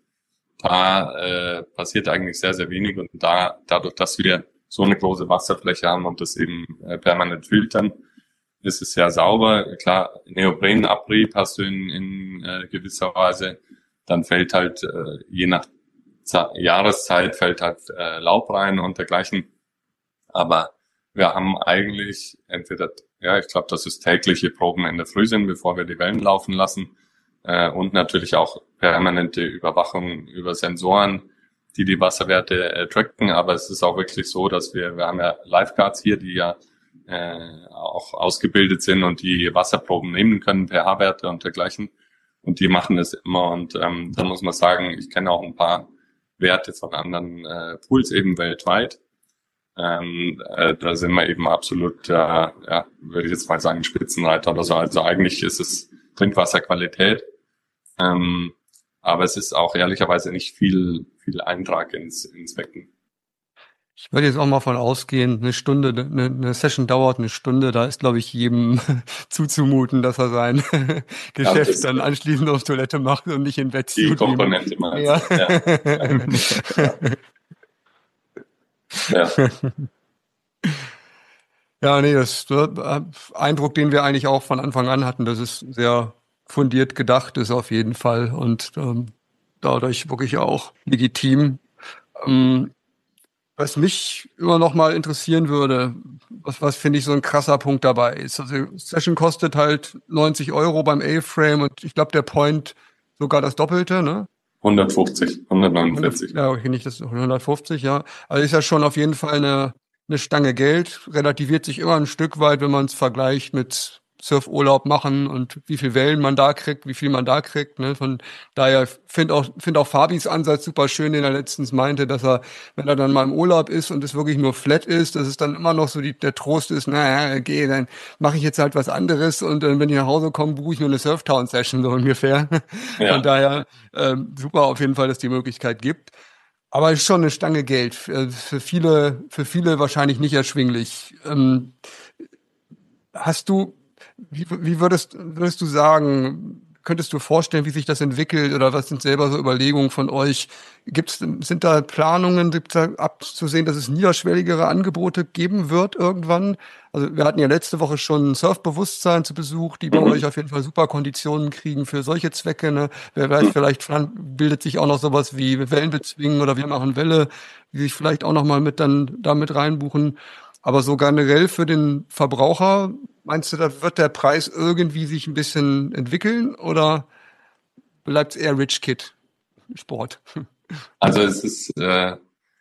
da äh, passiert eigentlich sehr, sehr wenig und da dadurch, dass wir so eine große Wasserfläche haben und das eben äh, permanent filtern, ist es sehr sauber. Klar, Neoprenabrieb hast du in, in äh, gewisser Weise, dann fällt halt äh, je nach Z- Jahreszeit fällt halt äh, Laub rein und dergleichen. Aber wir haben eigentlich entweder, ja, ich glaube, dass es tägliche Proben in der Früh sind, bevor wir die Wellen laufen lassen. Und natürlich auch permanente Überwachung über Sensoren, die die Wasserwerte äh, tracken. Aber es ist auch wirklich so, dass wir, wir haben ja Lifeguards hier, die ja äh, auch ausgebildet sind und die Wasserproben nehmen können, pH-Werte und dergleichen. Und die machen es immer. Und ähm, dann muss man sagen, ich kenne auch ein paar Werte von anderen äh, Pools eben weltweit. Ähm, äh, da sind wir eben absolut, äh, ja, würde ich jetzt mal sagen, Spitzenreiter oder so. Also eigentlich ist es Trinkwasserqualität. Ähm, aber es ist auch ehrlicherweise nicht viel viel Eintrag ins ins Becken. Ich würde jetzt auch mal von ausgehen, eine Stunde, eine, eine Session dauert eine Stunde, da ist, glaube ich, jedem zuzumuten, dass er sein Geschäft ja, dann anschließend auf Toilette macht und nicht in Bett zieht. Die Komponente mal. Ja. Ja. ja. Ja, nee, das der Eindruck, den wir eigentlich auch von Anfang an hatten, das ist sehr fundiert gedacht ist auf jeden Fall und ähm, dadurch wirklich auch legitim. Ähm, was mich immer noch mal interessieren würde, was, was finde ich so ein krasser Punkt dabei ist. Also Session kostet halt neunzig Euro beim A-Frame und ich glaube der Point sogar das Doppelte, ne? hundertfünfzig, hundertneunundvierzig. Ja, okay, nicht das hundertfünfzig, ja. Also ist ja schon auf jeden Fall eine, eine Stange Geld, relativiert sich immer ein Stück weit, wenn man es vergleicht mit Surfurlaub machen und wie viel Wellen man da kriegt, wie viel man da kriegt. Ne? Von daher finde auch finde auch Fabis Ansatz super schön, den er letztens meinte, dass er, wenn er dann mal im Urlaub ist und es wirklich nur flat ist, dass es dann immer noch so die, der Trost ist, naja, okay, dann mache ich jetzt halt was anderes und dann, wenn ich nach Hause komme, buche ich nur eine Surftown-Session, so ungefähr. Ja. Von daher ähm, super auf jeden Fall, dass die Möglichkeit gibt. Aber es ist schon eine Stange Geld. Für viele, für viele wahrscheinlich nicht erschwinglich. Ähm, hast du, wie, wie würdest, würdest du sagen, könntest du vorstellen, wie sich das entwickelt oder was sind selber so Überlegungen von euch? Gibt's, sind da Planungen, gibt da abzusehen, dass es niederschwelligere Angebote geben wird irgendwann? Also wir hatten ja letzte Woche schon Surfbewusstsein zu Besuch, die bei Mhm. euch auf jeden Fall super Konditionen kriegen für solche Zwecke. Ne? Wer weiß, vielleicht bildet sich auch noch sowas wie Wellenbezwingen oder wir machen Welle, die sich vielleicht auch noch mal mit dann damit reinbuchen. Aber so generell für den Verbraucher, meinst du, da wird der Preis irgendwie sich ein bisschen entwickeln oder bleibt es eher Rich Kid Sport? Also es ist äh,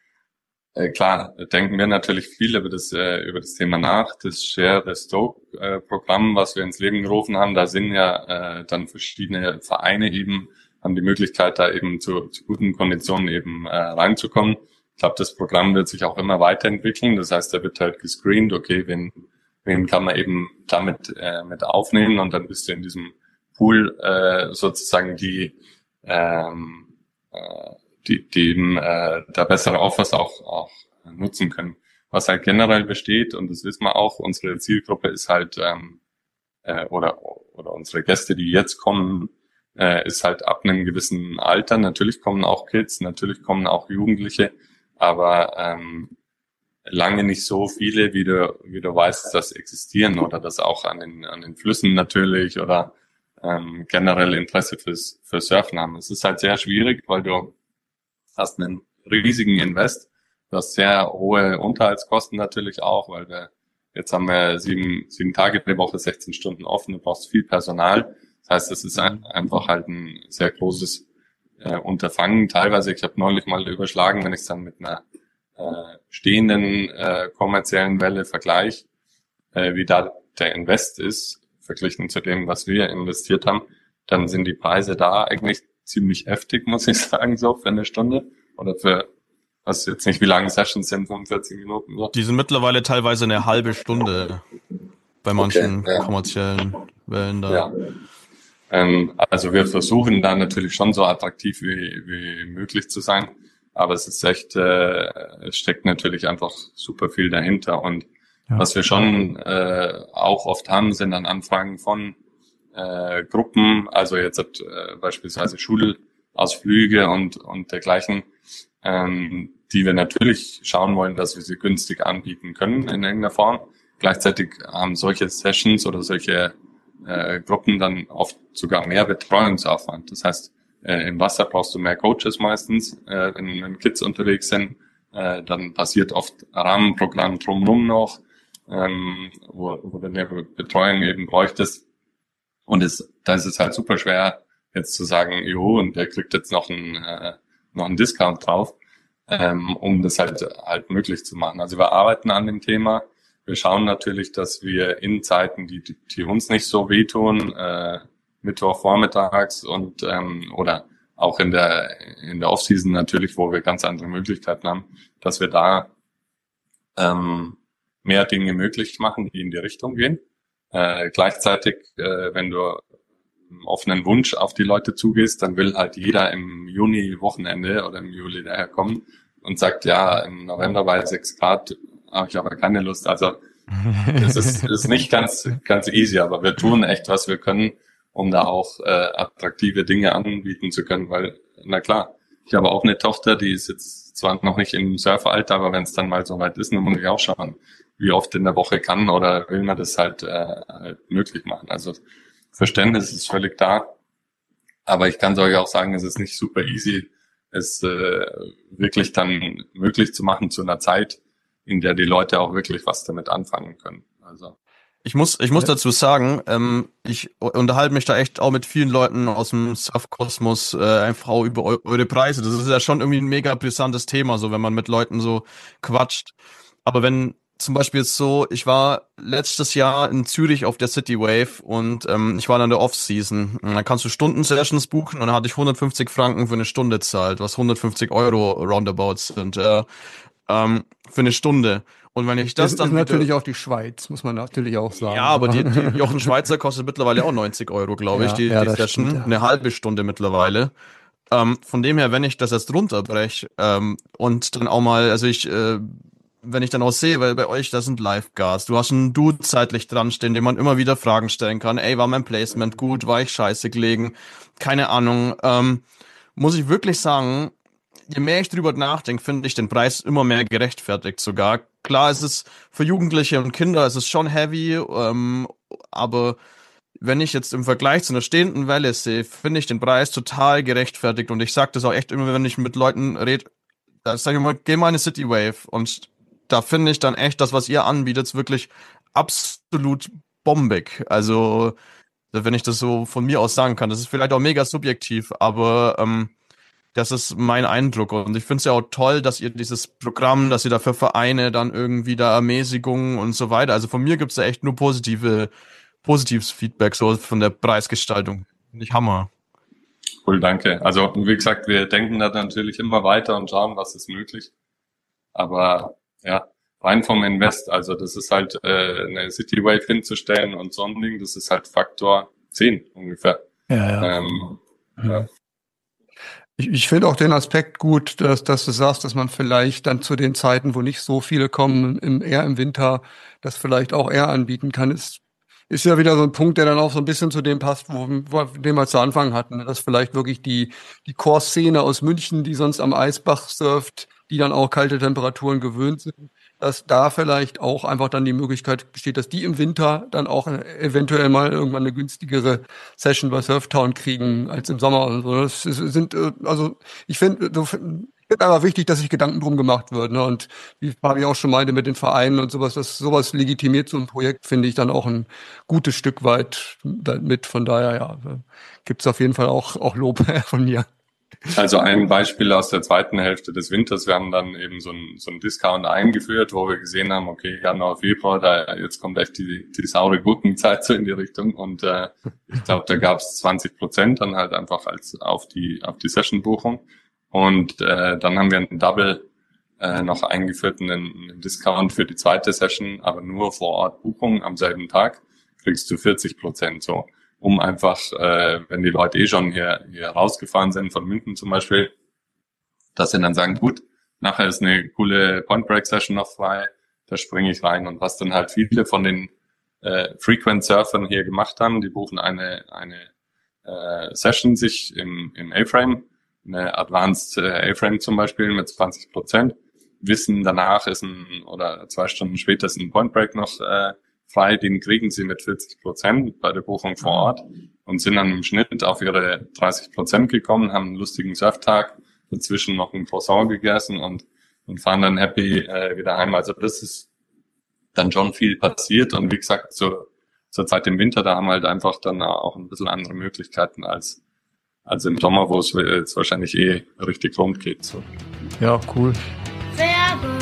äh, klar, denken wir natürlich viel über das äh, über das Thema nach. Das Share the Stoke äh, Programm, was wir ins Leben gerufen haben, da sind ja äh, dann verschiedene Vereine eben, haben die Möglichkeit, da eben zu, zu guten Konditionen eben äh, reinzukommen. Ich glaube, das Programm wird sich auch immer weiterentwickeln. Das heißt, da wird halt gescreent, okay, wen, wen kann man eben damit äh, mit aufnehmen und dann bist du in diesem Pool äh, sozusagen die, ähm, äh, die, die eben äh, da bessere Offers auch, auch nutzen können. Was halt generell besteht, und das wissen wir auch, unsere Zielgruppe ist halt, ähm, äh, oder, oder unsere Gäste, die jetzt kommen, äh, ist halt ab einem gewissen Alter. Natürlich kommen auch Kids, natürlich kommen auch Jugendliche, aber ähm, lange nicht so viele, wie du, wie du weißt, dass existieren oder dass auch an den, an den Flüssen natürlich oder ähm, generell Interesse fürs, für Surfen haben. Es ist halt sehr schwierig, weil du hast einen riesigen Invest, du hast sehr hohe Unterhaltskosten natürlich auch, weil wir, jetzt haben wir sieben, sieben Tage pro Woche, sechzehn Stunden offen, du brauchst viel Personal. Das heißt, es ist ein, einfach halt ein sehr großes äh, Unterfangen. Teilweise, ich habe neulich mal überschlagen, wenn ich es dann mit einer äh, stehenden äh, kommerziellen Welle vergleiche, äh, wie da der Invest ist, verglichen zu dem, was wir investiert haben, dann sind die Preise da eigentlich ziemlich heftig, muss ich sagen, so für eine Stunde oder für, was jetzt nicht, wie lange Sessions sind, fünfundvierzig Minuten. So. Die sind mittlerweile teilweise eine halbe Stunde bei manchen Okay, ja. kommerziellen Wellen da. Ja. Ähm, also wir versuchen da natürlich schon so attraktiv wie, wie möglich zu sein, aber es ist echt, äh, es steckt natürlich einfach super viel dahinter und ja. Was wir schon äh, auch oft haben, sind dann Anfragen von äh, Gruppen, also jetzt äh, beispielsweise Schulausflüge und und dergleichen, ähm, die wir natürlich schauen wollen, dass wir sie günstig anbieten können in irgendeiner Form. Gleichzeitig haben solche Sessions oder solche äh, Gruppen dann oft sogar mehr Betreuungsaufwand. Das heißt, äh, im Wasser brauchst du mehr Coaches meistens, äh, wenn, wenn Kids unterwegs sind. Äh, dann passiert oft Rahmenprogramm drumherum noch, ähm, wo, wo du eine Betreuung eben bräuchtest. Und es, da ist es halt super schwer, jetzt zu sagen, jo, und der kriegt jetzt noch einen, äh, noch einen Discount drauf, ähm, um das halt halt möglich zu machen. Also wir arbeiten an dem Thema. Wir schauen natürlich, dass wir in Zeiten, die, die uns nicht so wehtun, äh, Mittwoch vormittags und ähm, oder auch in der in der Offseason natürlich, wo wir ganz andere Möglichkeiten haben, dass wir da ähm, mehr Dinge möglich machen, die in die Richtung gehen. Äh, gleichzeitig, äh, wenn du einen offenen Wunsch auf die Leute zugehst, dann will halt jeder im Juni Wochenende oder im Juli daherkommen und sagt, ja, im November bei sechs Grad habe ich aber keine Lust. Also es ist, ist nicht ganz ganz easy, aber wir tun echt, was wir können, um da auch äh, attraktive Dinge anbieten zu können, weil, na klar, ich habe auch eine Tochter, die ist jetzt zwar noch nicht im Surferalter, aber wenn es dann mal so weit ist, dann muss ich auch schauen, wie oft in der Woche kann oder will man das halt, äh, halt möglich machen. Also Verständnis ist völlig da, aber ich kann es euch auch sagen, es ist nicht super easy, es äh, wirklich dann möglich zu machen zu einer Zeit, in der die Leute auch wirklich was damit anfangen können. Also Ich muss, ich muss dazu sagen, ähm, ich unterhalte mich da echt auch mit vielen Leuten aus dem Surfkosmos äh, einfach auch über eu eure Preise. Das ist ja schon irgendwie ein mega brisantes Thema, so wenn man mit Leuten so quatscht. Aber wenn zum Beispiel jetzt so, ich war letztes Jahr in Zürich auf der City Wave und ähm, ich war dann in der Off-Season. Und dann kannst du Stunden-Sessions buchen und dann hatte ich hundertfünfzig Franken für eine Stunde zahlt, was hundertfünfzig Euro roundabouts sind, äh, ähm, für eine Stunde. Und wenn ich das, das dann ist wieder, natürlich auch die Schweiz, muss man natürlich auch sagen. Ja, aber die, die Jochen Schweizer kostet mittlerweile auch neunzig Euro, glaube ich, Ja, die, ja, die das Session. stimmt, ja. Eine halbe Stunde mittlerweile. Ähm, von dem her, wenn ich das jetzt runterbreche ähm, und dann auch mal, also ich äh, wenn ich dann auch sehe, weil bei euch, da sind Lifeguards, du hast einen Dude zeitlich dran stehen, dem man immer wieder Fragen stellen kann. Ey, war mein Placement gut? War ich scheiße gelegen? Keine Ahnung. Ähm, muss ich wirklich sagen, je mehr ich drüber nachdenke, finde ich den Preis immer mehr gerechtfertigt sogar. Klar, es ist für Jugendliche und Kinder, es ist schon heavy, ähm, aber wenn ich jetzt im Vergleich zu einer stehenden Welle sehe, finde ich den Preis total gerechtfertigt und ich sage das auch echt immer, wenn ich mit Leuten rede, da sage ich mal, geh mal eine City Wave und da finde ich dann echt das, was ihr anbietet, wirklich absolut bombig. Also, wenn ich das so von mir aus sagen kann, das ist vielleicht auch mega subjektiv, aber ähm, das ist mein Eindruck und ich finde es ja auch toll, dass ihr dieses Programm, dass ihr dafür Vereine dann irgendwie da Ermäßigungen und so weiter, also von mir gibt's da echt nur positive, positives Feedback so von der Preisgestaltung. Finde ich Hammer. Cool, danke. Also wie gesagt, wir denken da natürlich immer weiter und schauen, was ist möglich. Aber ja, rein vom Invest, also das ist halt äh, eine City Wave hinzustellen und so ein Ding, das ist halt Faktor zehn ungefähr. Ja, ja. Ähm, ja. ja. Ich, ich finde auch den Aspekt gut, dass, dass du sagst, dass man vielleicht dann zu den Zeiten, wo nicht so viele kommen, im, eher im Winter, das vielleicht auch eher anbieten kann. Ist, ist ja wieder so ein Punkt, der dann auch so ein bisschen zu dem passt, wo, wo den wir zu Anfang hatten. Dass vielleicht wirklich die, die Core-Szene aus München, die sonst am Eisbach surft, die dann auch kalte Temperaturen gewöhnt sind, dass da vielleicht auch einfach dann die Möglichkeit besteht, dass die im Winter dann auch eventuell mal irgendwann eine günstigere Session bei Surftown kriegen als im Sommer und so. Das sind, also ich finde, ich finde aber wichtig, dass sich Gedanken drum gemacht wird, ne? Und wie Fabi auch schon meinte mit den Vereinen und sowas, dass sowas legitimiert so ein Projekt, finde ich dann auch ein gutes Stück weit mit. Von daher, ja, gibt's auf jeden Fall auch, auch Lob von mir. Also ein Beispiel aus der zweiten Hälfte des Winters. Wir haben dann eben so ein, so ein Discount eingeführt, wo wir gesehen haben, okay, Januar, Februar, da jetzt kommt echt die, die saure Gurkenzeit so in die Richtung. Und äh, ich glaube, da gab es zwanzig Prozent dann halt einfach als auf die auf die Session-Buchung. Und äh, dann haben wir einen Double äh, noch eingeführt, einen, einen Discount für die zweite Session, aber nur vor Ort Buchung am selben Tag kriegst du vierzig Prozent so. Um einfach, äh, wenn die Leute eh schon hier, hier rausgefahren sind, von München zum Beispiel, dass sie dann sagen, gut, nachher ist eine coole Point-Break-Session noch frei, da springe ich rein. Und was dann halt viele von den äh, Frequent-Surfern hier gemacht haben, die buchen eine eine äh, Session sich im, im A-Frame, eine Advanced äh, A-Frame zum Beispiel mit zwanzig Prozent, wissen danach ist ein, oder zwei Stunden später ist ein Point-Break noch äh, frei, den kriegen sie mit vierzig Prozent bei der Buchung vor Ort und sind dann im Schnitt auf ihre dreißig Prozent gekommen, haben einen lustigen Surftag, dazwischen noch ein Croissant gegessen und, und fahren dann happy äh, wieder heim. Also das ist dann schon viel passiert und wie gesagt, zur, zur Zeit im Winter, da haben wir halt einfach dann auch ein bisschen andere Möglichkeiten als, als im Sommer, wo es jetzt wahrscheinlich eh richtig rund geht. So. Ja, cool. Werbung.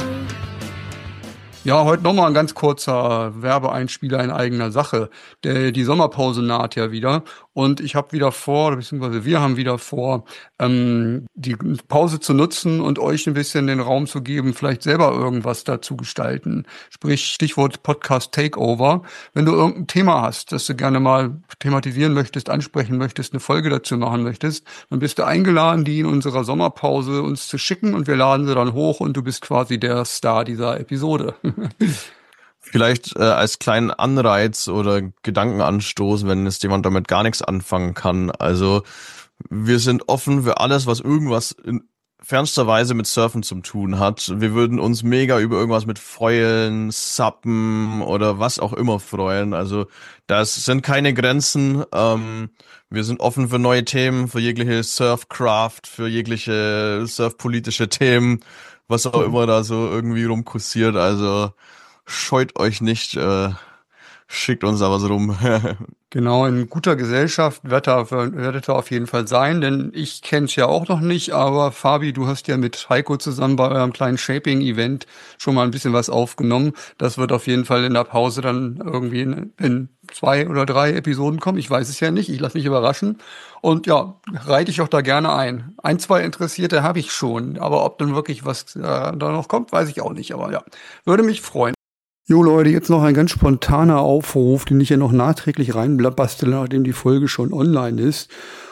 Ja, heute nochmal ein ganz kurzer Werbeeinspieler in eigener Sache. Der, die Sommerpause naht ja wieder und ich habe wieder vor, beziehungsweise wir haben wieder vor, ähm, die Pause zu nutzen und euch ein bisschen den Raum zu geben, vielleicht selber irgendwas dazu gestalten. Sprich, Stichwort Podcast Takeover. Wenn du irgendein Thema hast, das du gerne mal thematisieren möchtest, ansprechen möchtest, eine Folge dazu machen möchtest, dann bist du eingeladen, die in unserer Sommerpause uns zu schicken und wir laden sie dann hoch und du bist quasi der Star dieser Episode. Vielleicht äh, als kleinen Anreiz oder Gedankenanstoß, wenn jetzt jemand damit gar nichts anfangen kann. Also wir sind offen für alles, was irgendwas in fernster Weise mit Surfen zu tun hat. Wir würden uns mega über irgendwas mit Foilen, Suppen oder was auch immer freuen. Also das sind keine Grenzen. Ähm, wir sind offen für neue Themen, für jegliche Surfcraft, für jegliche surfpolitische Themen, was auch immer da so irgendwie rumkursiert. Also scheut euch nicht, äh, schickt uns da was rum. Genau, in guter Gesellschaft werdet ihr auf jeden Fall sein, denn ich kenne es ja auch noch nicht, aber Fabi, du hast ja mit Heiko zusammen bei eurem kleinen Shaping-Event schon mal ein bisschen was aufgenommen. Das wird auf jeden Fall in der Pause dann irgendwie in, in zwei oder drei Episoden kommen. Ich weiß es ja nicht, ich lasse mich überraschen. Und ja, reite ich auch da gerne ein. Ein, zwei Interessierte habe ich schon, aber ob dann wirklich was äh, da noch kommt, weiß ich auch nicht. Aber ja, würde mich freuen. Jo Leute, jetzt noch ein ganz spontaner Aufruf, den ich ja noch nachträglich reinbastele, nachdem die Folge schon online ist.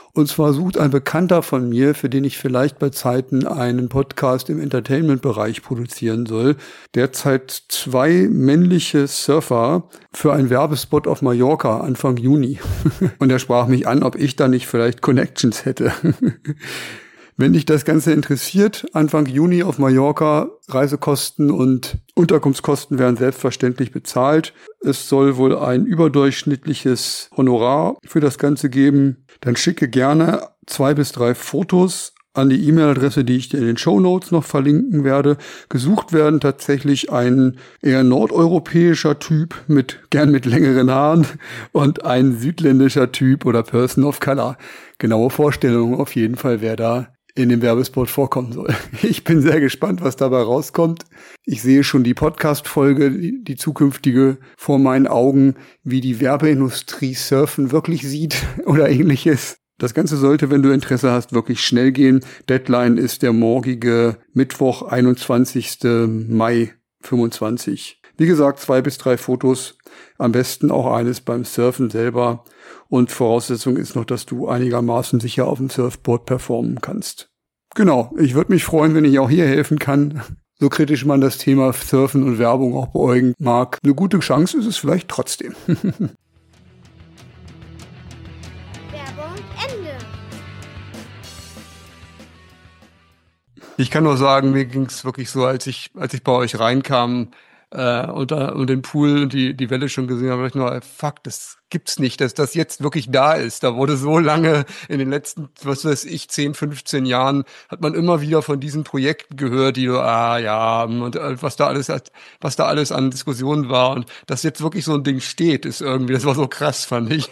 Und zwar sucht ein Bekannter von mir, für den ich vielleicht bei Zeiten einen Podcast im Entertainment-Bereich produzieren soll, derzeit zwei männliche Surfer für einen Werbespot auf Mallorca Anfang Juni. Und er sprach mich an, ob ich da nicht vielleicht Connections hätte. Wenn dich das Ganze interessiert, Anfang Juni auf Mallorca, Reisekosten und Unterkunftskosten werden selbstverständlich bezahlt. Es soll wohl ein überdurchschnittliches Honorar für das Ganze geben. Dann schicke gerne zwei bis drei Fotos an die E-Mail-Adresse, die ich dir in den Shownotes noch verlinken werde. Gesucht werden tatsächlich ein eher nordeuropäischer Typ, mit gern mit längeren Haaren, und ein südländischer Typ oder Person of Color. Genaue Vorstellungen auf jeden Fall, wer da in dem Werbespot vorkommen soll. Ich bin sehr gespannt, was dabei rauskommt. Ich sehe schon die Podcast-Folge, die, die zukünftige, vor meinen Augen, wie die Werbeindustrie Surfen wirklich sieht oder ähnliches. Das Ganze sollte, wenn du Interesse hast, wirklich schnell gehen. Deadline ist der morgige Mittwoch, einundzwanzigsten Mai fünfundzwanzig. Wie gesagt, zwei bis drei Fotos, am besten auch eines beim Surfen selber. Und Voraussetzung ist noch, dass du einigermaßen sicher auf dem Surfboard performen kannst. Genau, ich würde mich freuen, wenn ich auch hier helfen kann. So kritisch man das Thema Surfen und Werbung auch beäugen mag. Eine gute Chance ist es vielleicht trotzdem. Werbung Ende. Ich kann nur sagen, mir ging es wirklich so, als ich als ich bei euch reinkam äh, und, da, und den Pool und die, die Welle schon gesehen habe, dachte ich nur, fuck, das gibt's nicht, dass das jetzt wirklich da ist. Da wurde so lange in den letzten, was weiß ich, zehn, fünfzehn Jahren, hat man immer wieder von diesen Projekten gehört, die so, ah ja, und was da alles hat, was da alles an Diskussionen war. Und dass jetzt wirklich so ein Ding steht, ist irgendwie, das war so krass, fand ich.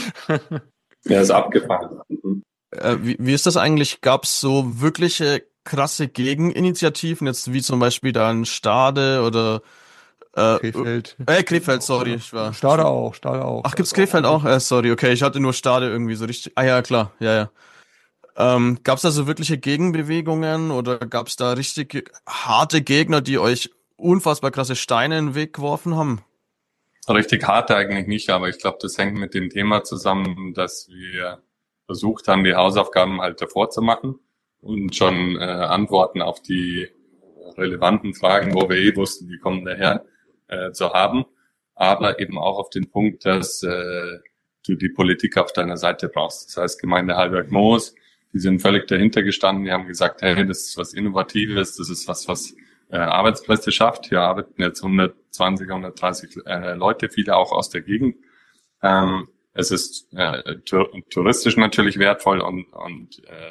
Ja, ist abgefahren. Mhm. Äh, wie, wie ist das eigentlich? Gab's so wirkliche krasse Gegeninitiativen, jetzt wie zum Beispiel da in Stade oder äh, Krefeld. Äh, Krefeld, sorry. Ich war, Stade auch, Stade auch. Ach, gibt's Krefeld auch? Äh, sorry, okay, ich hatte nur Stade irgendwie so richtig. Ah ja, klar, ja, ja. Ähm, gab's da so wirkliche Gegenbewegungen oder gab's da richtig harte Gegner, die euch unfassbar krasse Steine in den Weg geworfen haben? Richtig hart eigentlich nicht, aber ich glaube, das hängt mit dem Thema zusammen, dass wir versucht haben, die Hausaufgaben halt davor zu machen und schon äh, Antworten auf die relevanten Fragen, wo wir eh wussten, die kommen daher, äh, zu haben. Aber eben auch auf den Punkt, dass äh, du die Politik auf deiner Seite brauchst. Das heißt, Gemeinde Halberg-Moos, die sind völlig dahinter gestanden, die haben gesagt, hey, das ist was Innovatives, das ist was, was äh, Arbeitsplätze schafft. Hier arbeiten jetzt hundertzwanzig, hundertdreißig äh, Leute, viele auch aus der Gegend. Ähm, es ist äh, tur- touristisch natürlich wertvoll und, und äh,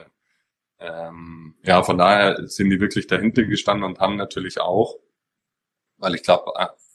ähm, ja, von daher sind die wirklich dahinter gestanden und haben natürlich auch, weil ich glaube,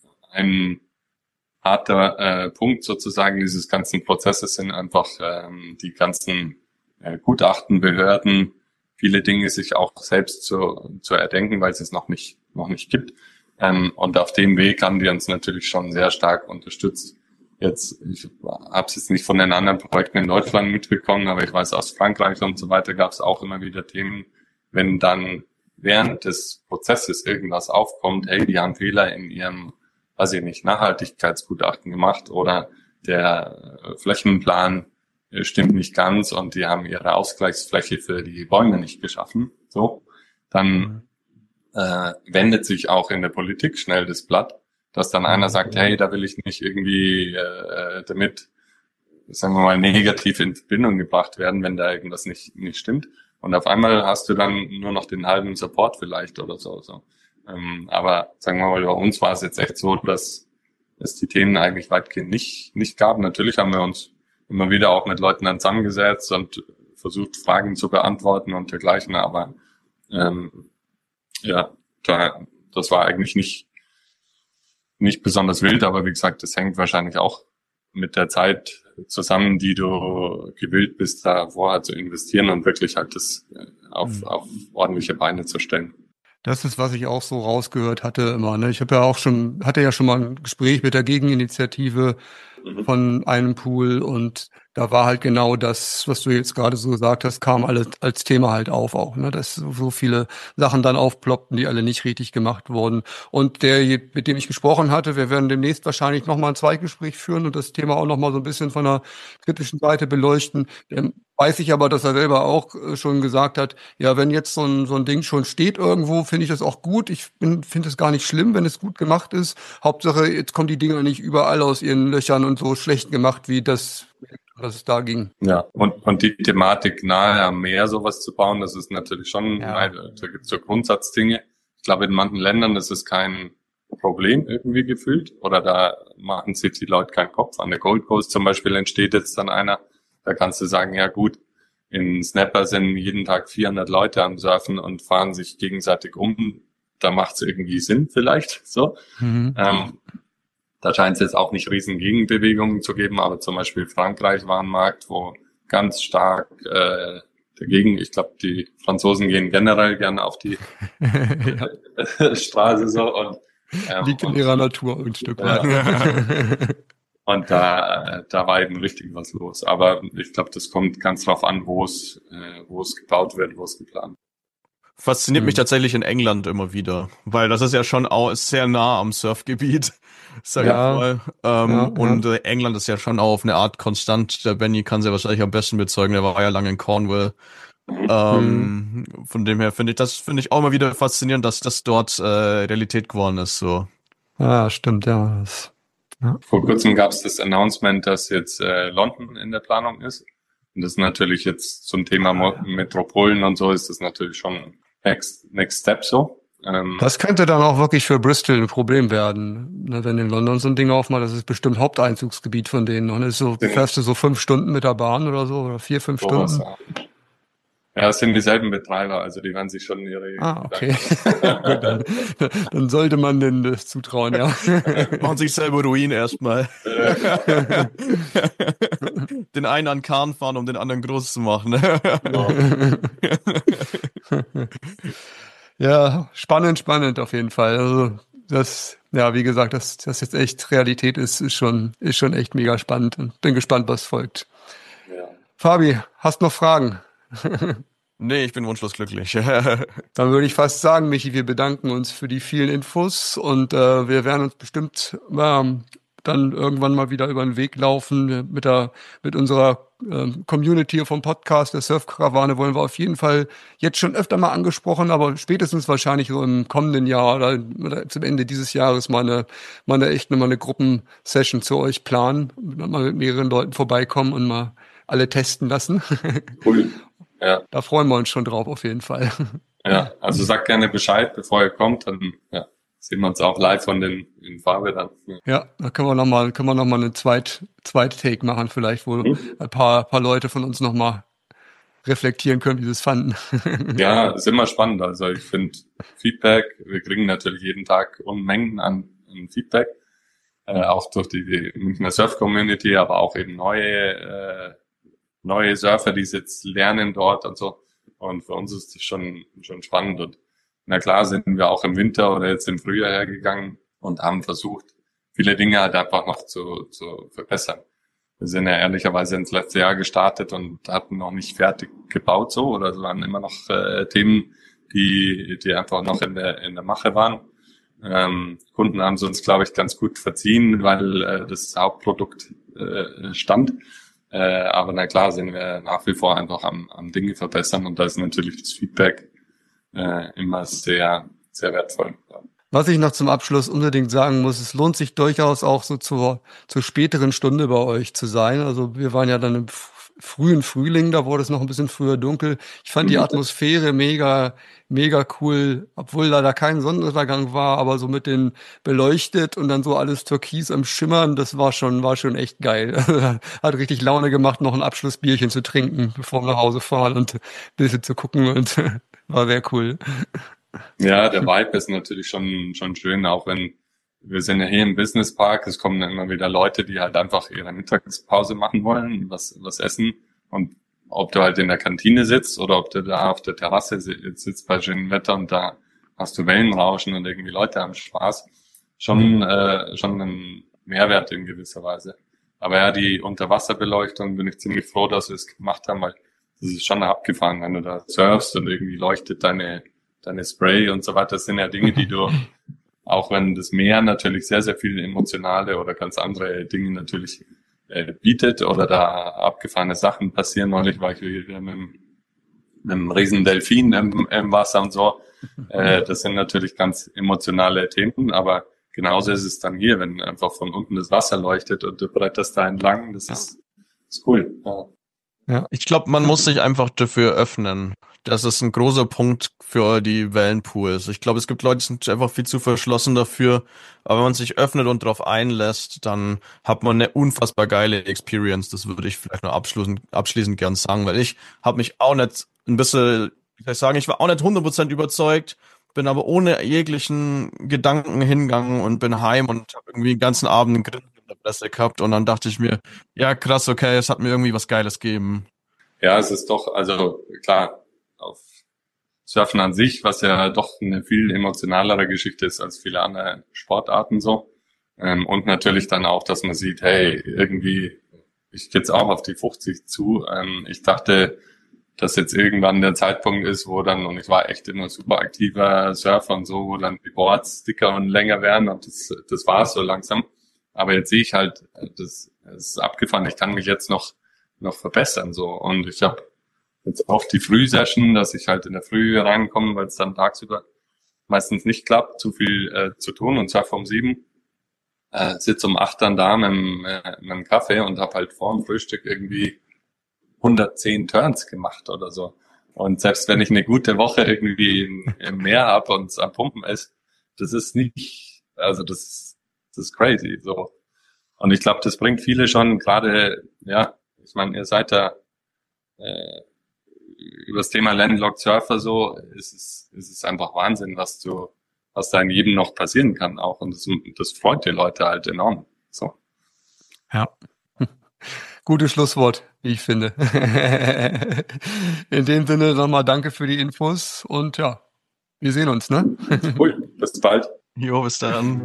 ein harter äh, Punkt sozusagen dieses ganzen Prozesses sind einfach ähm, die ganzen äh, Gutachtenbehörden, viele Dinge sich auch selbst zu, zu erdenken, weil es es noch nicht noch nicht gibt. Ähm, und auf dem Weg haben die uns natürlich schon sehr stark unterstützt. Jetzt, ich habe es jetzt nicht von den anderen Projekten in Deutschland mitbekommen, aber ich weiß, aus Frankreich und so weiter gab es auch immer wieder Themen, wenn dann während des Prozesses irgendwas aufkommt, hey, die haben Fehler in ihrem, weiß ich nicht, Nachhaltigkeitsgutachten gemacht oder der Flächenplan stimmt nicht ganz und die haben ihre Ausgleichsfläche für die Bäume nicht geschaffen, so, dann äh, wendet sich auch in der Politik schnell das Blatt, dass dann einer sagt, hey, da will ich nicht irgendwie äh, damit, sagen wir mal, negativ in Verbindung gebracht werden, wenn da irgendwas nicht nicht stimmt. Und auf einmal hast du dann nur noch den halben Support vielleicht oder so. so. Ähm, aber sagen wir mal, bei uns war es jetzt echt so, dass es die Themen eigentlich weitgehend nicht nicht gab. Natürlich haben wir uns immer wieder auch mit Leuten dann zusammengesetzt und versucht, Fragen zu beantworten und dergleichen. Aber ähm, ja, da, das war eigentlich nicht nicht besonders wild, aber wie gesagt, das hängt wahrscheinlich auch mit der Zeit zusammen, die du gewillt bist, da vorher zu investieren und wirklich halt das auf, auf ordentliche Beine zu stellen. Das ist, was ich auch so rausgehört hatte immer. Ne? Ich habe ja auch schon, hatte ja schon mal ein Gespräch mit der Gegeninitiative mhm. von einem Pool und da war halt genau das, was du jetzt gerade so gesagt hast, kam alles als Thema halt auf auch, ne, dass so viele Sachen dann aufploppten, die alle nicht richtig gemacht wurden. Und der, mit dem ich gesprochen hatte, wir werden demnächst wahrscheinlich nochmal ein Zweitgespräch führen und das Thema auch nochmal so ein bisschen von der kritischen Seite beleuchten. Der weiß ich aber, dass er selber auch äh, schon gesagt hat, ja, wenn jetzt so ein, so ein Ding schon steht irgendwo, finde ich das auch gut. Ich finde es gar nicht schlimm, wenn es gut gemacht ist. Hauptsache, jetzt kommen die Dinger nicht überall aus ihren Löchern und so schlecht gemacht, wie das, was es da ging. Ja, und, und die Thematik nahe am Meer sowas zu bauen, das ist natürlich schon, Ja. da gibt es so Grundsatzdinge. Ich glaube, in manchen Ländern ist es kein Problem irgendwie gefühlt oder da machen sich die Leute keinen Kopf. An der Gold Coast zum Beispiel entsteht jetzt dann einer, da kannst du sagen, ja gut, in Snapper sind jeden Tag vierhundert Leute am Surfen und fahren sich gegenseitig um. Da macht es irgendwie Sinn vielleicht so. Mhm. Ähm, da scheint es jetzt auch nicht riesen Gegenbewegungen zu geben, aber zum Beispiel Frankreich war ein Markt, wo ganz stark äh, dagegen, ich glaube, die Franzosen gehen generell gerne auf die Ja, Straße so und ähm, liegt in und, ihrer Natur ein Stück Ja. weit. und da äh, da war eben richtig was los. Aber ich glaube, das kommt ganz drauf an, wo es äh, wo es gebaut wird, wo es geplant wird. Fasziniert mich Hm. tatsächlich in England immer wieder, weil das ist ja schon auch sehr nah am Surfgebiet, sag Ja. ich mal. Ähm, Ja, ja. und äh, England ist ja schon auch auf eine Art konstant. Der Benny kann es ja wahrscheinlich am besten bezeugen, der war ja lange in Cornwall. Ähm, von dem her finde ich, das finde ich auch immer wieder faszinierend, dass das dort äh, Realität geworden ist. So. Ja, stimmt, ja. Das, ja. Vor kurzem gab es das Announcement, dass jetzt äh, London in der Planung ist. Und das ist natürlich jetzt zum Thema Mo- Metropolen und so ist das natürlich schon next, next step so. Ähm, Das könnte dann auch wirklich für Bristol ein Problem werden, ne, wenn in London so ein Ding aufmacht. Das ist bestimmt Haupteinzugsgebiet von denen. Und ist so, fährst du so fünf Stunden mit der Bahn oder so, oder vier, fünf sowas, Stunden. ja. Ja, es sind dieselben Betreiber, also die werden sich schon ihre... Ah, okay. Gut, dann, dann sollte man denen das zutrauen, ja. Machen sich selber Ruin erstmal. Den einen an Kahn fahren, um den anderen groß zu machen. Ja, spannend, spannend auf jeden Fall. Also das, ja, wie gesagt, dass das jetzt echt Realität ist, ist schon, ist schon echt mega spannend und bin gespannt, was folgt. Ja. Fabi, hast noch Fragen? Nee, ich bin wunschlos glücklich. Dann würde ich fast sagen, Michi, wir bedanken uns für die vielen Infos und äh, wir werden uns bestimmt ähm, dann irgendwann mal wieder über den Weg laufen mit der mit unserer ähm, Community vom Podcast der Surfkarawane wollen wir auf jeden Fall jetzt schon öfter mal angesprochen, aber spätestens wahrscheinlich so im kommenden Jahr oder, oder zum Ende dieses Jahres mal eine mal eine echt mal eine Gruppensession zu euch planen, mal mit mehreren Leuten vorbeikommen und mal alle testen lassen. Cool. Ja, Da freuen wir uns schon drauf auf jeden Fall. ja, also sagt gerne Bescheid, bevor ihr kommt, dann ja, sehen wir uns auch live von den in Farbe dann. Ja, da können wir noch mal, können wir noch mal eine Zweit, Zweit-Take machen, vielleicht, wo Mhm. ein paar, paar Leute von uns noch mal reflektieren können, wie sie es fanden. Ja, ist immer spannend. Also ich finde Feedback, wir kriegen natürlich jeden Tag Unmengen an, an Feedback, äh, auch durch die, die Münchner Surf-Community, aber auch eben neue äh, neue Surfer, die es jetzt lernen dort und so. Und für uns ist das schon schon spannend. Und na klar sind wir auch im Winter oder jetzt im Frühjahr hergegangen und haben versucht, viele Dinge halt einfach noch zu, zu verbessern. Wir sind ja ehrlicherweise ins letzte Jahr gestartet und hatten noch nicht fertig gebaut so, oder es waren immer noch äh, Themen, die die einfach noch in der in der Mache waren. Ähm, Kunden haben es uns, glaube ich, ganz gut verziehen, weil äh, das Hauptprodukt äh, stand. Äh, aber na klar sind wir nach wie vor einfach am, am Dinge verbessern und da ist natürlich das Feedback äh, immer sehr, sehr wertvoll. Was ich noch zum Abschluss unbedingt sagen muss, es lohnt sich durchaus auch so zur, zur späteren Stunde bei euch zu sein. Also wir waren ja dann im f- frühen Frühling, da wurde es noch ein bisschen früher dunkel. Ich fand die Atmosphäre mega, mega cool, obwohl leider kein Sonnenuntergang war, aber so mit den beleuchtet und dann so alles türkis am Schimmern, das war schon, war schon echt geil. Hat richtig Laune gemacht, noch ein Abschlussbierchen zu trinken, bevor wir nach Hause fahren und ein bisschen zu gucken und war sehr cool. Ja, der Vibe ist natürlich schon schon schön, auch wenn wir sind ja hier im Business Park, es kommen dann immer wieder Leute, die halt einfach ihre Mittagspause machen wollen, was was essen und ob du halt in der Kantine sitzt oder ob du da auf der Terrasse sitzt bei schönem Wetter und da hast du Wellenrauschen und irgendwie Leute haben Spaß, schon äh, schon ein Mehrwert in gewisser Weise. Aber ja, die Unterwasserbeleuchtung bin ich ziemlich froh, dass wir es gemacht haben, weil das ist schon abgefahren, wenn du da surfst und irgendwie leuchtet deine, deine Spray und so weiter. Das sind ja Dinge, die du, auch wenn das Meer natürlich sehr, sehr viele emotionale oder ganz andere Dinge natürlich äh, bietet oder da abgefahrene Sachen passieren. Neulich war ich wieder mit, mit einem riesen Delfin im, im Wasser und so. Äh, das sind natürlich ganz emotionale Themen, aber genauso ist es dann hier, wenn einfach von unten das Wasser leuchtet und du bretterst da entlang. Das ist, ist cool. Ja. Ja, ich glaube, man muss sich einfach dafür öffnen. Das ist ein großer Punkt für die Wellenpools. Ich glaube, es gibt Leute, die sind einfach viel zu verschlossen dafür. Aber wenn man sich öffnet und darauf einlässt, dann hat man eine unfassbar geile Experience. Das würde ich vielleicht nur abschließend, abschließend gern sagen, weil ich habe mich auch nicht ein bisschen, wie soll ich sagen, ich war auch nicht hundert Prozent überzeugt, bin aber ohne jeglichen Gedanken hingegangen und bin heim und habe irgendwie den ganzen Abend einen Grill in der Presse gehabt und dann dachte ich mir, ja krass, okay, es hat mir irgendwie was Geiles gegeben. Ja, es ist doch, also klar, auf Surfen an sich, was ja doch eine viel emotionalere Geschichte ist als viele andere Sportarten so. Ähm, und natürlich dann auch, dass man sieht, hey, irgendwie, ich gehe jetzt auch auf die fünfzig zu. Ähm, ich dachte, dass jetzt irgendwann der Zeitpunkt ist, wo dann, und ich war echt immer super aktiver Surfer und so, wo dann die Boards dicker und länger werden und das, das war es so langsam. Aber jetzt sehe ich halt, das, das ist abgefahren, ich kann mich jetzt noch noch verbessern so und ich habe jetzt auch die Frühsession, dass ich halt in der Früh reinkomme, weil es dann tagsüber meistens nicht klappt, zu viel äh, zu tun und surfe um sieben, äh, sitze um acht dann da mit einem, äh, mit einem Kaffee und habe halt vor dem Frühstück irgendwie hundertzehn Turns gemacht oder so. Und selbst wenn ich eine gute Woche irgendwie im, im Meer habe und es am Pumpen ist, das ist nicht, also das ist, das ist crazy so. Und ich glaube, das bringt viele schon gerade, ja, ich meine, ihr seid da äh, über das Thema Landlocked Surfer so, ist es, ist es einfach Wahnsinn, was du, was da in jedem noch passieren kann auch. Und das, das freut die Leute halt enorm. So. Ja. Gutes Schlusswort, wie ich finde. In dem Sinne nochmal danke für die Infos und ja, wir sehen uns, ne? Cool, bis bald. Jo, bis dann.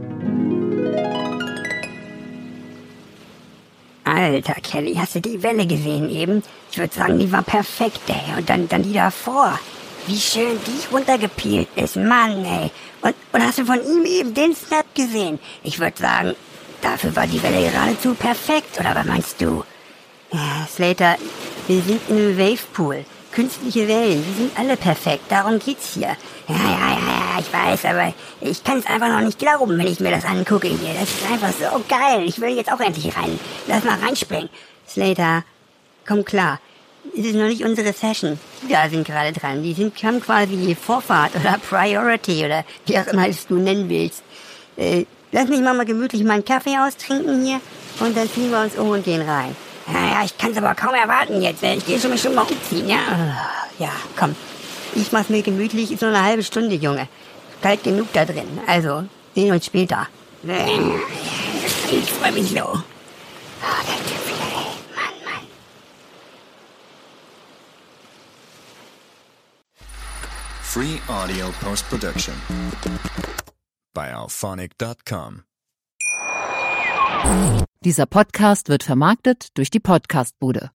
Alter, Kelly, hast du die Welle gesehen eben? Ich würde sagen, die war perfekt, ey. Und dann, dann die davor. Wie schön die runtergepielt ist, Mann, ey. Und, und hast du von ihm eben den Snap gesehen? Ich würde sagen, dafür war die Welle geradezu perfekt, oder was meinst du? Ja, Slater, wir sind in einem Wavepool. Künstliche Wellen, die sind alle perfekt, darum geht's hier. Ja, ja, ja, ja, ich weiß, aber ich kann es einfach noch nicht glauben, wenn ich mir das angucke hier. Das ist einfach so geil. Ich will jetzt auch endlich rein. Lass mal reinspringen. Slater, komm klar. Es ist noch nicht unsere Session. Die da sind gerade dran. Die sind, haben quasi Vorfahrt oder Priority oder wie auch immer es du nennen willst. Äh, lass mich mal, mal gemütlich meinen Kaffee austrinken hier und dann ziehen wir uns um und gehen rein. Ja, ja, ich kann es aber kaum erwarten jetzt. Ich gehe schon mal schon mal umziehen, ja? Ja, komm. Ich mach's mir gemütlich. Ist nur eine halbe Stunde, Junge. Kalt genug da drin. Also, sehen uns später. Ich freue mich so. Oh, der Typ wieder, ey. Mann, Mann. Free Audio Post-Production bei auphonic Punkt com. Dieser Podcast wird vermarktet durch die Podcastbude.